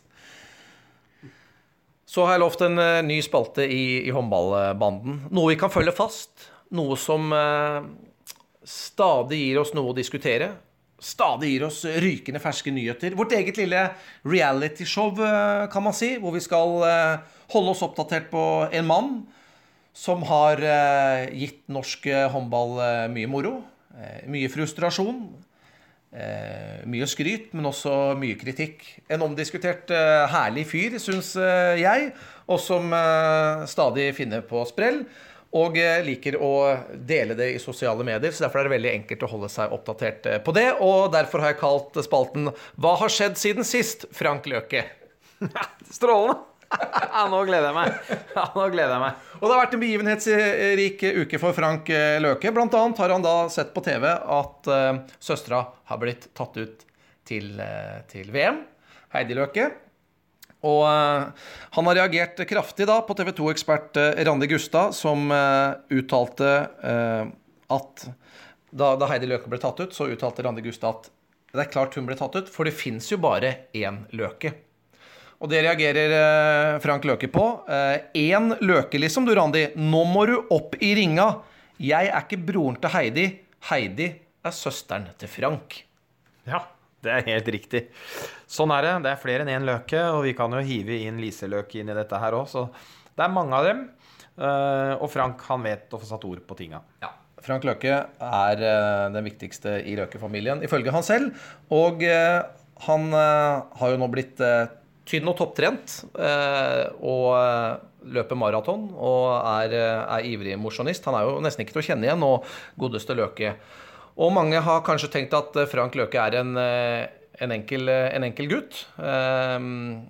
Så har jeg lovt en uh, ny spalte i, i håndballbanden. Noe vi kan følge fast. Noe som uh, stadig gir oss noe å diskutere. Stadig gir oss rykende ferske nyheter. Vårt eget lille reality-show, uh, kan man si, hvor vi skal uh, holde oss oppdatert på en mann som har uh, gitt norsk håndball uh, mye moro, uh, mye frustrasjon, Eh, mye skryt, men også mye kritikk. En omdiskutert eh, herlig fyr, synes eh, jeg, og som eh, stadig finner på sprell, og eh, liker å dele det i sosiale medier, så derfor er det veldig enkelt å holde seg oppdatert eh, på det, og derfor har jeg kalt spalten «Hva har skjedd siden sist, Frank Løke?» Strålende! Ja, nå gleder jeg meg. Ja, nå gleder jeg meg. Og det har vært en begivenhetsrik uke for Frank Løke. Blant annet har han da sett på T V at uh, søstra har blitt tatt ut til, uh, til V M, Heidi Løke. Og uh, han har reagert kraftig da på T V to-ekspert uh, Randi Gustad, som uh, uttalte uh, at da, da Heidi Løke ble tatt ut, så uttalte Randi Gustad at det er klart hun ble tatt ut, for det finnes jo bare én Løke. Og det reagerer eh, Frank Løke på. Eh, en Løke liksom, du Randi. Nå må du opp i ringa. Jeg er ikke broren til Heidi. Heidi er søsteren til Frank. Ja, det er helt riktig. Sånn er det. Det er flere enn en Løke, og vi kan jo hive inn Lise Løke inn i dette her også. Så det er mange av dem. Eh, og Frank, han vet å få satt ord på tinga. Ja. Frank Løke er eh, den viktigste i Løke-familien, ifølge han selv. Og eh, han eh, har jo nå blitt... Eh, tynn og topptrent, eh, og løper maraton, og er, er ivrig mosjonist. Han er jo nesten ikke til å kjenne igjen, og godeste Løke. Og mange har kanskje tenkt at Frank Løke er en, en, enkel, en enkel gutt. Eh,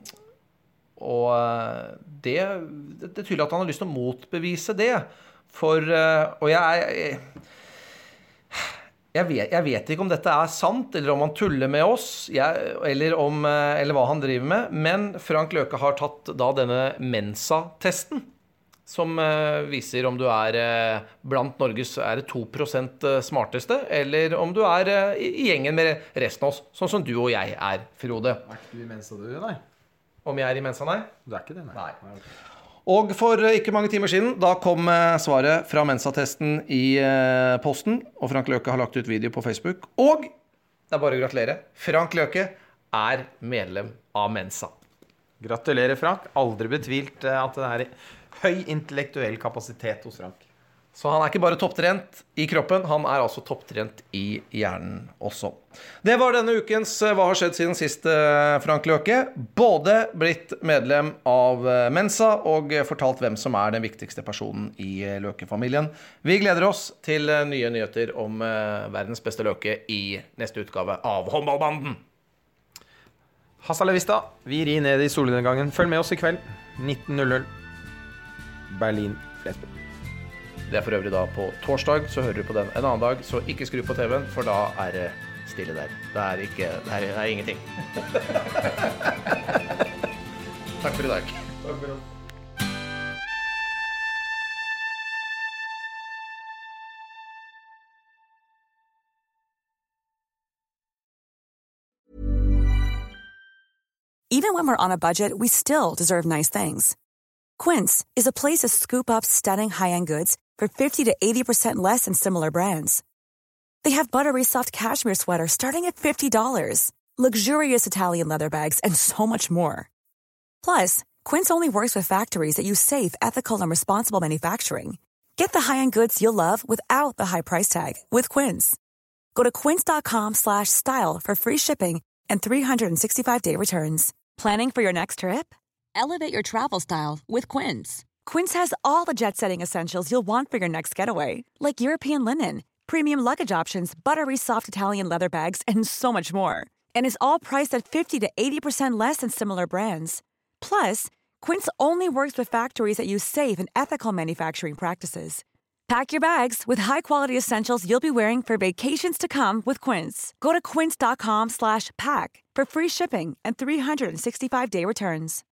og det, det er tydelig at han har lyst til å motbevise det. For, og jeg er... Jeg vet, jeg vet ikke om dette er sant, eller om han tuller med oss, jeg, eller, om, eller hva han driver med, men Frank Løke har tatt da denne Mensa-testen, som uh, viser om du er uh, blant Norges er det to prosent smarteste, eller om du er uh, i, i gjengen med resten av oss, sånn som du og jeg er, Frode. Er ikke du i Mensa du, nei? Om jeg er i Mensa, nei? Du er ikke det, nei? Nei. Og for ikke mange timer siden, da kom svaret fra Mensa-testen i posten, og Frank Løke har lagt ut video på Facebook, og det er bare å gratulere. Frank Løke er medlem av Mensa. Gratulerer, Frank. Aldri betvilt at det er høy intellektuell kapasitet hos Frank. Så han er ikke bare topptrent i kroppen, han er altså topptrent i hjernen også. Det var denne ukens Hva har skjedd siden sist, Frank Løke. Både blitt medlem av Mensa og fortalt hvem som er den viktigste personen i Løke-familien. Vi gleder oss til nye nyheter om verdens beste Løke i neste utgave av Håndballbanden. Hasta la vista. Vi rir ned i solnedgangen. Følg med oss i kveld. nitten null null. Berlin, Flesburg. Det er for øvrig da på torsdag, så hører du på den en annen dag, så ikke skru på T V-en, for da er det stille der. Det er ikke, det er, det er ingenting. Takk for i dag. Takk for i dag. Even when we're on a budget, we still deserve nice things. Quince is a place to scoop up stunning high-end goods for fifty to eighty percent less than similar brands. They have buttery soft cashmere sweaters starting at fifty dollars, luxurious Italian leather bags, and so much more. Plus, Quince only works with factories that use safe, ethical, and responsible manufacturing. Get the high-end goods you'll love without the high price tag with Quince. Go to quince.com slash style for free shipping and three sixty-five day returns. Planning for your next trip? Elevate your travel style with Quince. Quince has all the jet-setting essentials you'll want for your next getaway, like European linen, premium luggage options, buttery soft Italian leather bags, and so much more. And is all priced at fifty to eighty percent less than similar brands. Plus, Quince only works with factories that use safe and ethical manufacturing practices. Pack your bags with high-quality essentials you'll be wearing for vacations to come with Quince. Go to quince.com slash pack for free shipping and three sixty-five day returns.